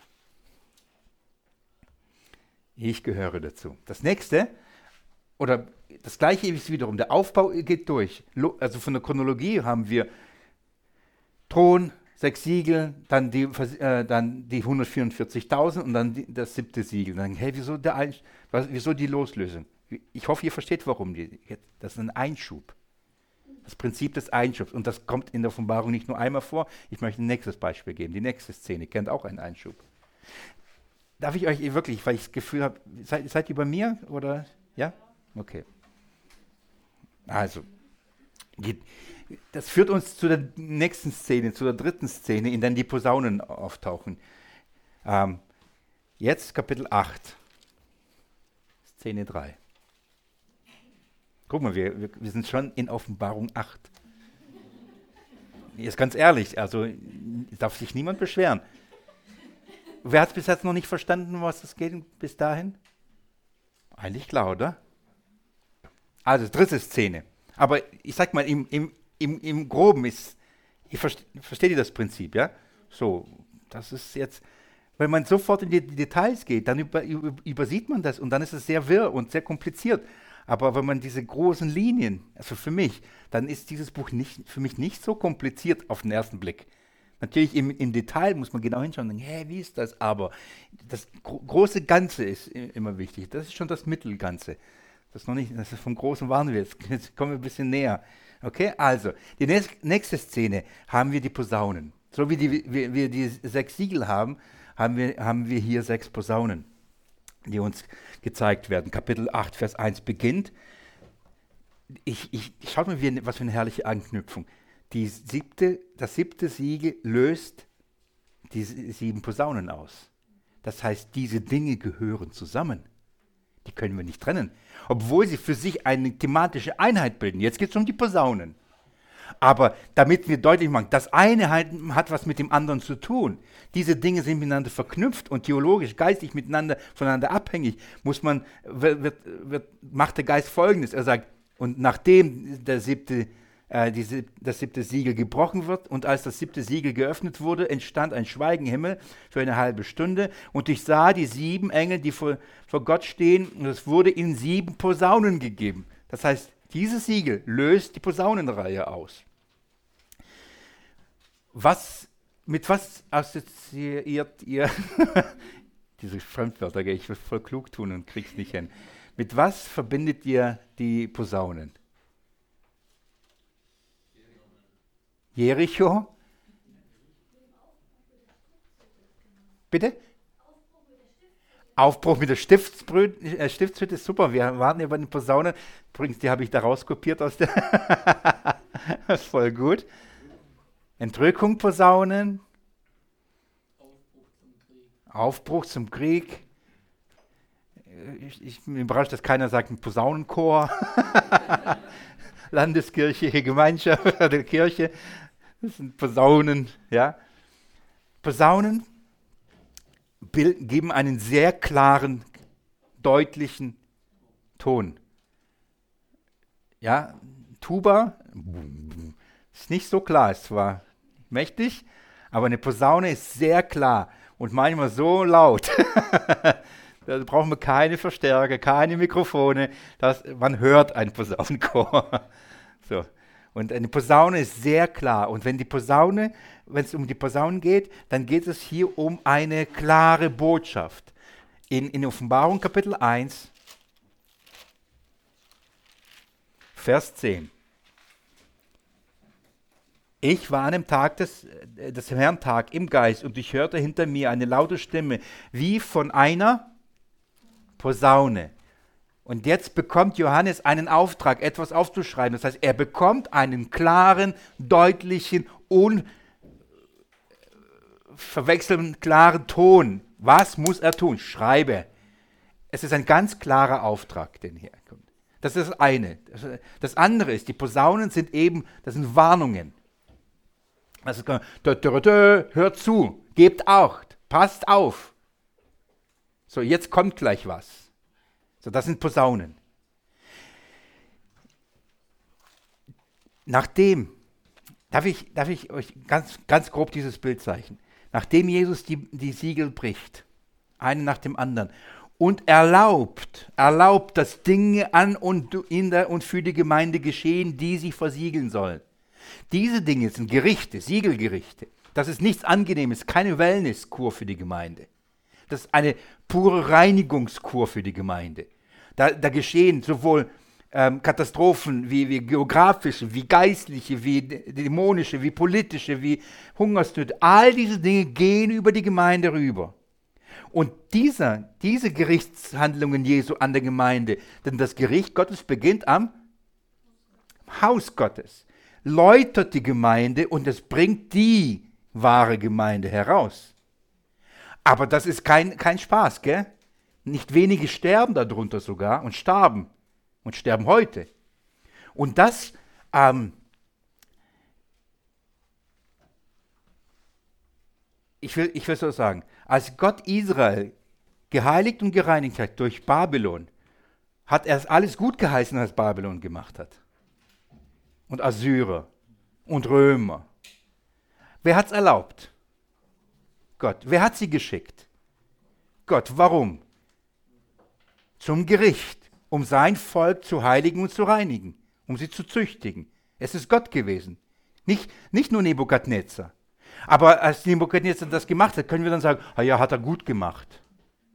A: Ich gehöre dazu. Das nächste, oder das gleiche ist wiederum, der Aufbau geht durch. Also von der Chronologie haben wir Thron, 6 Siegel, dann die 144.000 und dann das 7. Siegel. Dann, hey, wieso die Loslösung? Ich hoffe, ihr versteht, warum. Das ist ein Einschub. Das Prinzip des Einschubs. Und das kommt in der Offenbarung nicht nur einmal vor. Ich möchte ein nächstes Beispiel geben. Die nächste Szene kennt auch einen Einschub. Darf ich euch wirklich, weil ich das Gefühl habe, seid ihr bei mir? Oder? Ja? Okay. Also, das führt uns zu der nächsten Szene, zu der 3. Szene, in der die Posaunen auftauchen. Jetzt Kapitel 8, Szene 3. Guck mal, wir sind schon in Offenbarung 8. Ist ganz ehrlich, also darf sich niemand beschweren. Wer hat es bis jetzt noch nicht verstanden, was es geht bis dahin? Eigentlich klar, oder? Also, 3. Szene. Aber ich sag mal, im Groben ist, versteht ihr das Prinzip, ja? So, das ist jetzt, wenn man sofort in die Details geht, dann übersieht man das und dann ist es sehr wirr und sehr kompliziert. Aber wenn man diese großen Linien, also für mich, dann ist dieses Buch für mich nicht so kompliziert auf den ersten Blick. Natürlich im Detail muss man genau hinschauen und denken, hey, wie ist das? Aber das große Ganze ist immer wichtig. Das ist schon das Mittelganze. Das ist noch nicht, das ist vom großen Warnwitz. Jetzt kommen wir ein bisschen näher. Okay, also, die nächste Szene haben wir die Posaunen. So wie wir die 6 Siegel haben wir hier 6 Posaunen, die uns gezeigt werden. Kapitel 8, Vers 1 beginnt. Schaut mal, was für eine herrliche Anknüpfung. Das 7. Siegel löst die 7 Posaunen aus. Das heißt, diese Dinge gehören zusammen. Die können wir nicht trennen. Obwohl sie für sich eine thematische Einheit bilden. Jetzt geht es um die Posaunen. Aber damit wir deutlich machen, das eine hat was mit dem anderen zu tun. Diese Dinge sind miteinander verknüpft und theologisch, geistig voneinander abhängig. Macht der Geist Folgendes. Er sagt, und nachdem das 7. Siegel gebrochen wird und als das 7. Siegel geöffnet wurde, entstand ein Schweigen im Himmel für eine halbe Stunde und ich sah die 7 Engel, die vor Gott stehen und es wurde ihnen 7 Posaunen gegeben. Das heißt, dieses Siegel löst die Posaunenreihe aus. Mit was assoziiert ihr, diese Fremdwörter, ich will voll klug tun und krieg's nicht hin. Mit was verbindet ihr die Posaunen? Jericho? Bitte? Aufbruch mit der Stiftshütte ist super. Wir warten ja bei den Posaunen. Übrigens, die habe ich da rauskopiert aus der. Das ist voll gut. Entrückung Posaunen. Aufbruch zum Krieg. Ich bin überrascht, dass keiner sagt, ein Posaunenchor. Landeskirche, Gemeinschaft der Kirche. Das sind Posaunen, ja. Posaunen geben einen sehr klaren, deutlichen Ton. Ja, Tuba ist nicht so klar, ist zwar mächtig, aber eine Posaune ist sehr klar und manchmal so laut. Da brauchen wir keine Verstärker, keine Mikrofone, man hört einen Posaunenchor. So. Und eine Posaune ist sehr klar. Und wenn es um die Posaunen geht, dann geht es hier um eine klare Botschaft. In Offenbarung Kapitel 1, Vers 10. Ich war an dem Tag des Herrn Tag im Geist und ich hörte hinter mir eine laute Stimme, wie von einer Posaune. Und jetzt bekommt Johannes einen Auftrag, etwas aufzuschreiben. Das heißt, er bekommt einen klaren, deutlichen, unverwechselnden, klaren Ton. Was muss er tun? Schreibe. Es ist ein ganz klarer Auftrag, den hier kommt. Das ist das eine. Das andere ist, die Posaunen sind das sind Warnungen. Also, hört zu, gebt Acht, passt auf. So, jetzt kommt gleich was. So, das sind Posaunen. Darf ich euch ganz grob dieses Bild zeichnen? Nachdem Jesus die Siegel bricht, einen nach dem anderen, und erlaubt, dass Dinge an und in der und für die Gemeinde geschehen, die sie versiegeln sollen. Diese Dinge sind Gerichte, Siegelgerichte. Das ist nichts Angenehmes, keine Wellnesskur für die Gemeinde. Das ist eine pure Reinigungskur für die Gemeinde. Da geschehen sowohl Katastrophen wie geografische, wie geistliche, wie dämonische, wie politische, wie Hungersnöte. All diese Dinge gehen über die Gemeinde rüber. Und diese Gerichtshandlungen Jesu an der Gemeinde, denn das Gericht Gottes beginnt am Haus Gottes, läutert die Gemeinde und es bringt die wahre Gemeinde heraus. Aber das ist kein Spaß, gell? Nicht wenige sterben darunter sogar und starben heute. Und das, ich will so sagen, als Gott Israel geheiligt und gereinigt hat durch Babylon, hat er es alles gut geheißen, was Babylon gemacht hat. Und Assyrer und Römer. Wer hat es erlaubt? Gott. Wer hat sie geschickt? Gott. Warum? Zum Gericht, um sein Volk zu heiligen und zu reinigen, um sie zu züchtigen. Es ist Gott gewesen, nicht nur Nebukadnezar. Aber als Nebukadnezar das gemacht hat, können wir dann sagen, ja, hat er gut gemacht.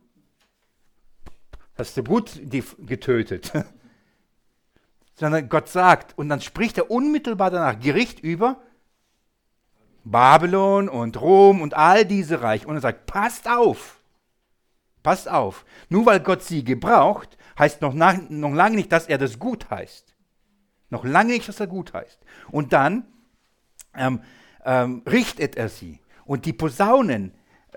A: Hast du gut die getötet. Sondern Gott sagt, und dann spricht er unmittelbar danach Gericht über Babylon und Rom und all diese Reiche. Und er sagt, passt auf. Passt auf. Nur weil Gott sie gebraucht, heißt noch lange nicht, dass er das gut heißt. Noch lange nicht, dass er gut heißt. Und dann richtet er sie. Und die Posaunenreihe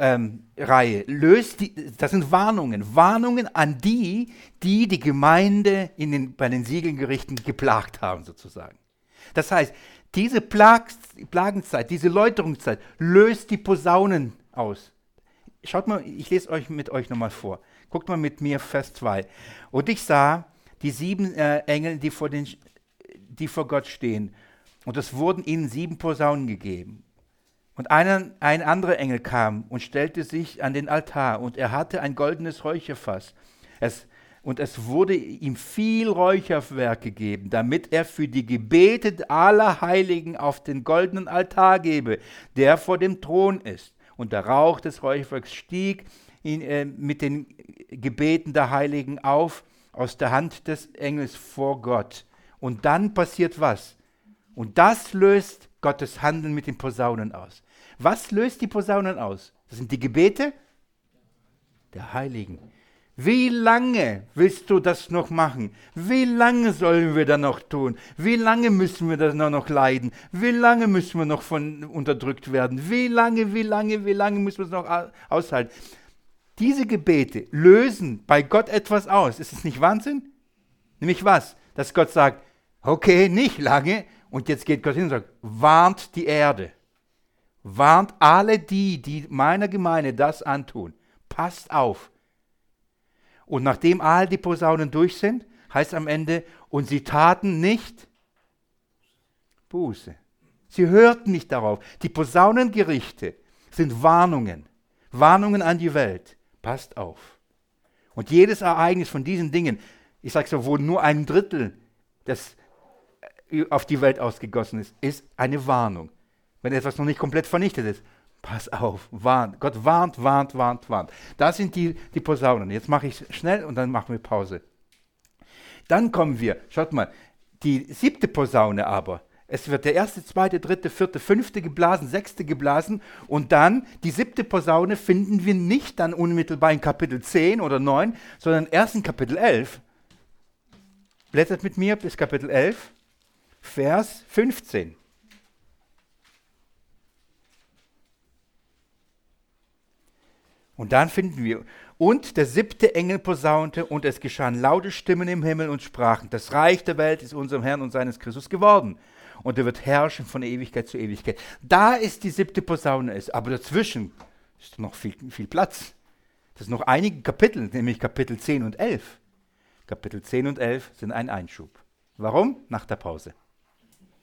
A: das sind Warnungen an die Gemeinde bei den Siegelgerichten geplagt haben, sozusagen. Das heißt, diese Plagenzeit, diese Läuterungszeit löst die Posaunen aus. Schaut mal, ich lese mit euch nochmal vor. Guckt mal mit mir Vers 2. Und ich sah die 7 Engel, die vor Gott stehen. Und es wurden ihnen 7 Posaunen gegeben. Und ein anderer Engel kam und stellte sich an den Altar. Und er hatte ein goldenes Räucherfass. Und es wurde ihm viel Räucherwerk gegeben, damit er für die Gebete aller Heiligen auf den goldenen Altar gebe, der vor dem Thron ist. Und der Rauch des Räucherwerks stieg mit den Gebeten der Heiligen auf, aus der Hand des Engels vor Gott. Und dann passiert was? Und das löst Gottes Handeln mit den Posaunen aus. Was löst die Posaunen aus? Das sind die Gebete der Heiligen. Wie lange willst du das noch machen? Wie lange sollen wir das noch tun? Wie lange müssen wir das noch leiden? Wie lange müssen wir noch unterdrückt werden? Wie lange müssen wir es noch aushalten? Diese Gebete lösen bei Gott etwas aus. Ist es nicht Wahnsinn? Nämlich was? Dass Gott sagt, okay, nicht lange. Und jetzt geht Gott hin und sagt, warnt die Erde. Warnt alle die meiner Gemeinde das antun. Passt auf. Und nachdem all die Posaunen durch sind, heißt am Ende, und sie taten nicht Buße. Sie hörten nicht darauf. Die Posaunengerichte sind Warnungen. Warnungen an die Welt. Passt auf. Und jedes Ereignis von diesen Dingen, ich sage so, wo nur ein Drittel das auf die Welt ausgegossen ist, ist eine Warnung. Wenn etwas noch nicht komplett vernichtet ist, pass auf, warnt. Gott warnt. Das sind die Posaunen. Jetzt mache ich schnell und dann machen wir Pause. Dann kommen wir, schaut mal, die 7. Posaune aber. Es wird der 1., 2., 3., 4., 5. geblasen, 6. geblasen und dann die 7. Posaune finden wir nicht dann unmittelbar in Kapitel 10 oder 9, sondern erst in Kapitel 11. Blättert mit mir bis Kapitel 11, Vers 15. Und dann finden wir, und der 7. Engel posaunte, und es geschahen laute Stimmen im Himmel und sprachen, das Reich der Welt ist unserem Herrn und seines Christus geworden. Und er wird herrschen von Ewigkeit zu Ewigkeit. Da ist die 7. Posaune ist, aber dazwischen ist noch viel Platz. Das sind noch einige Kapitel, nämlich Kapitel 10 und 11. Kapitel 10 und 11 sind ein Einschub. Warum? Nach der Pause.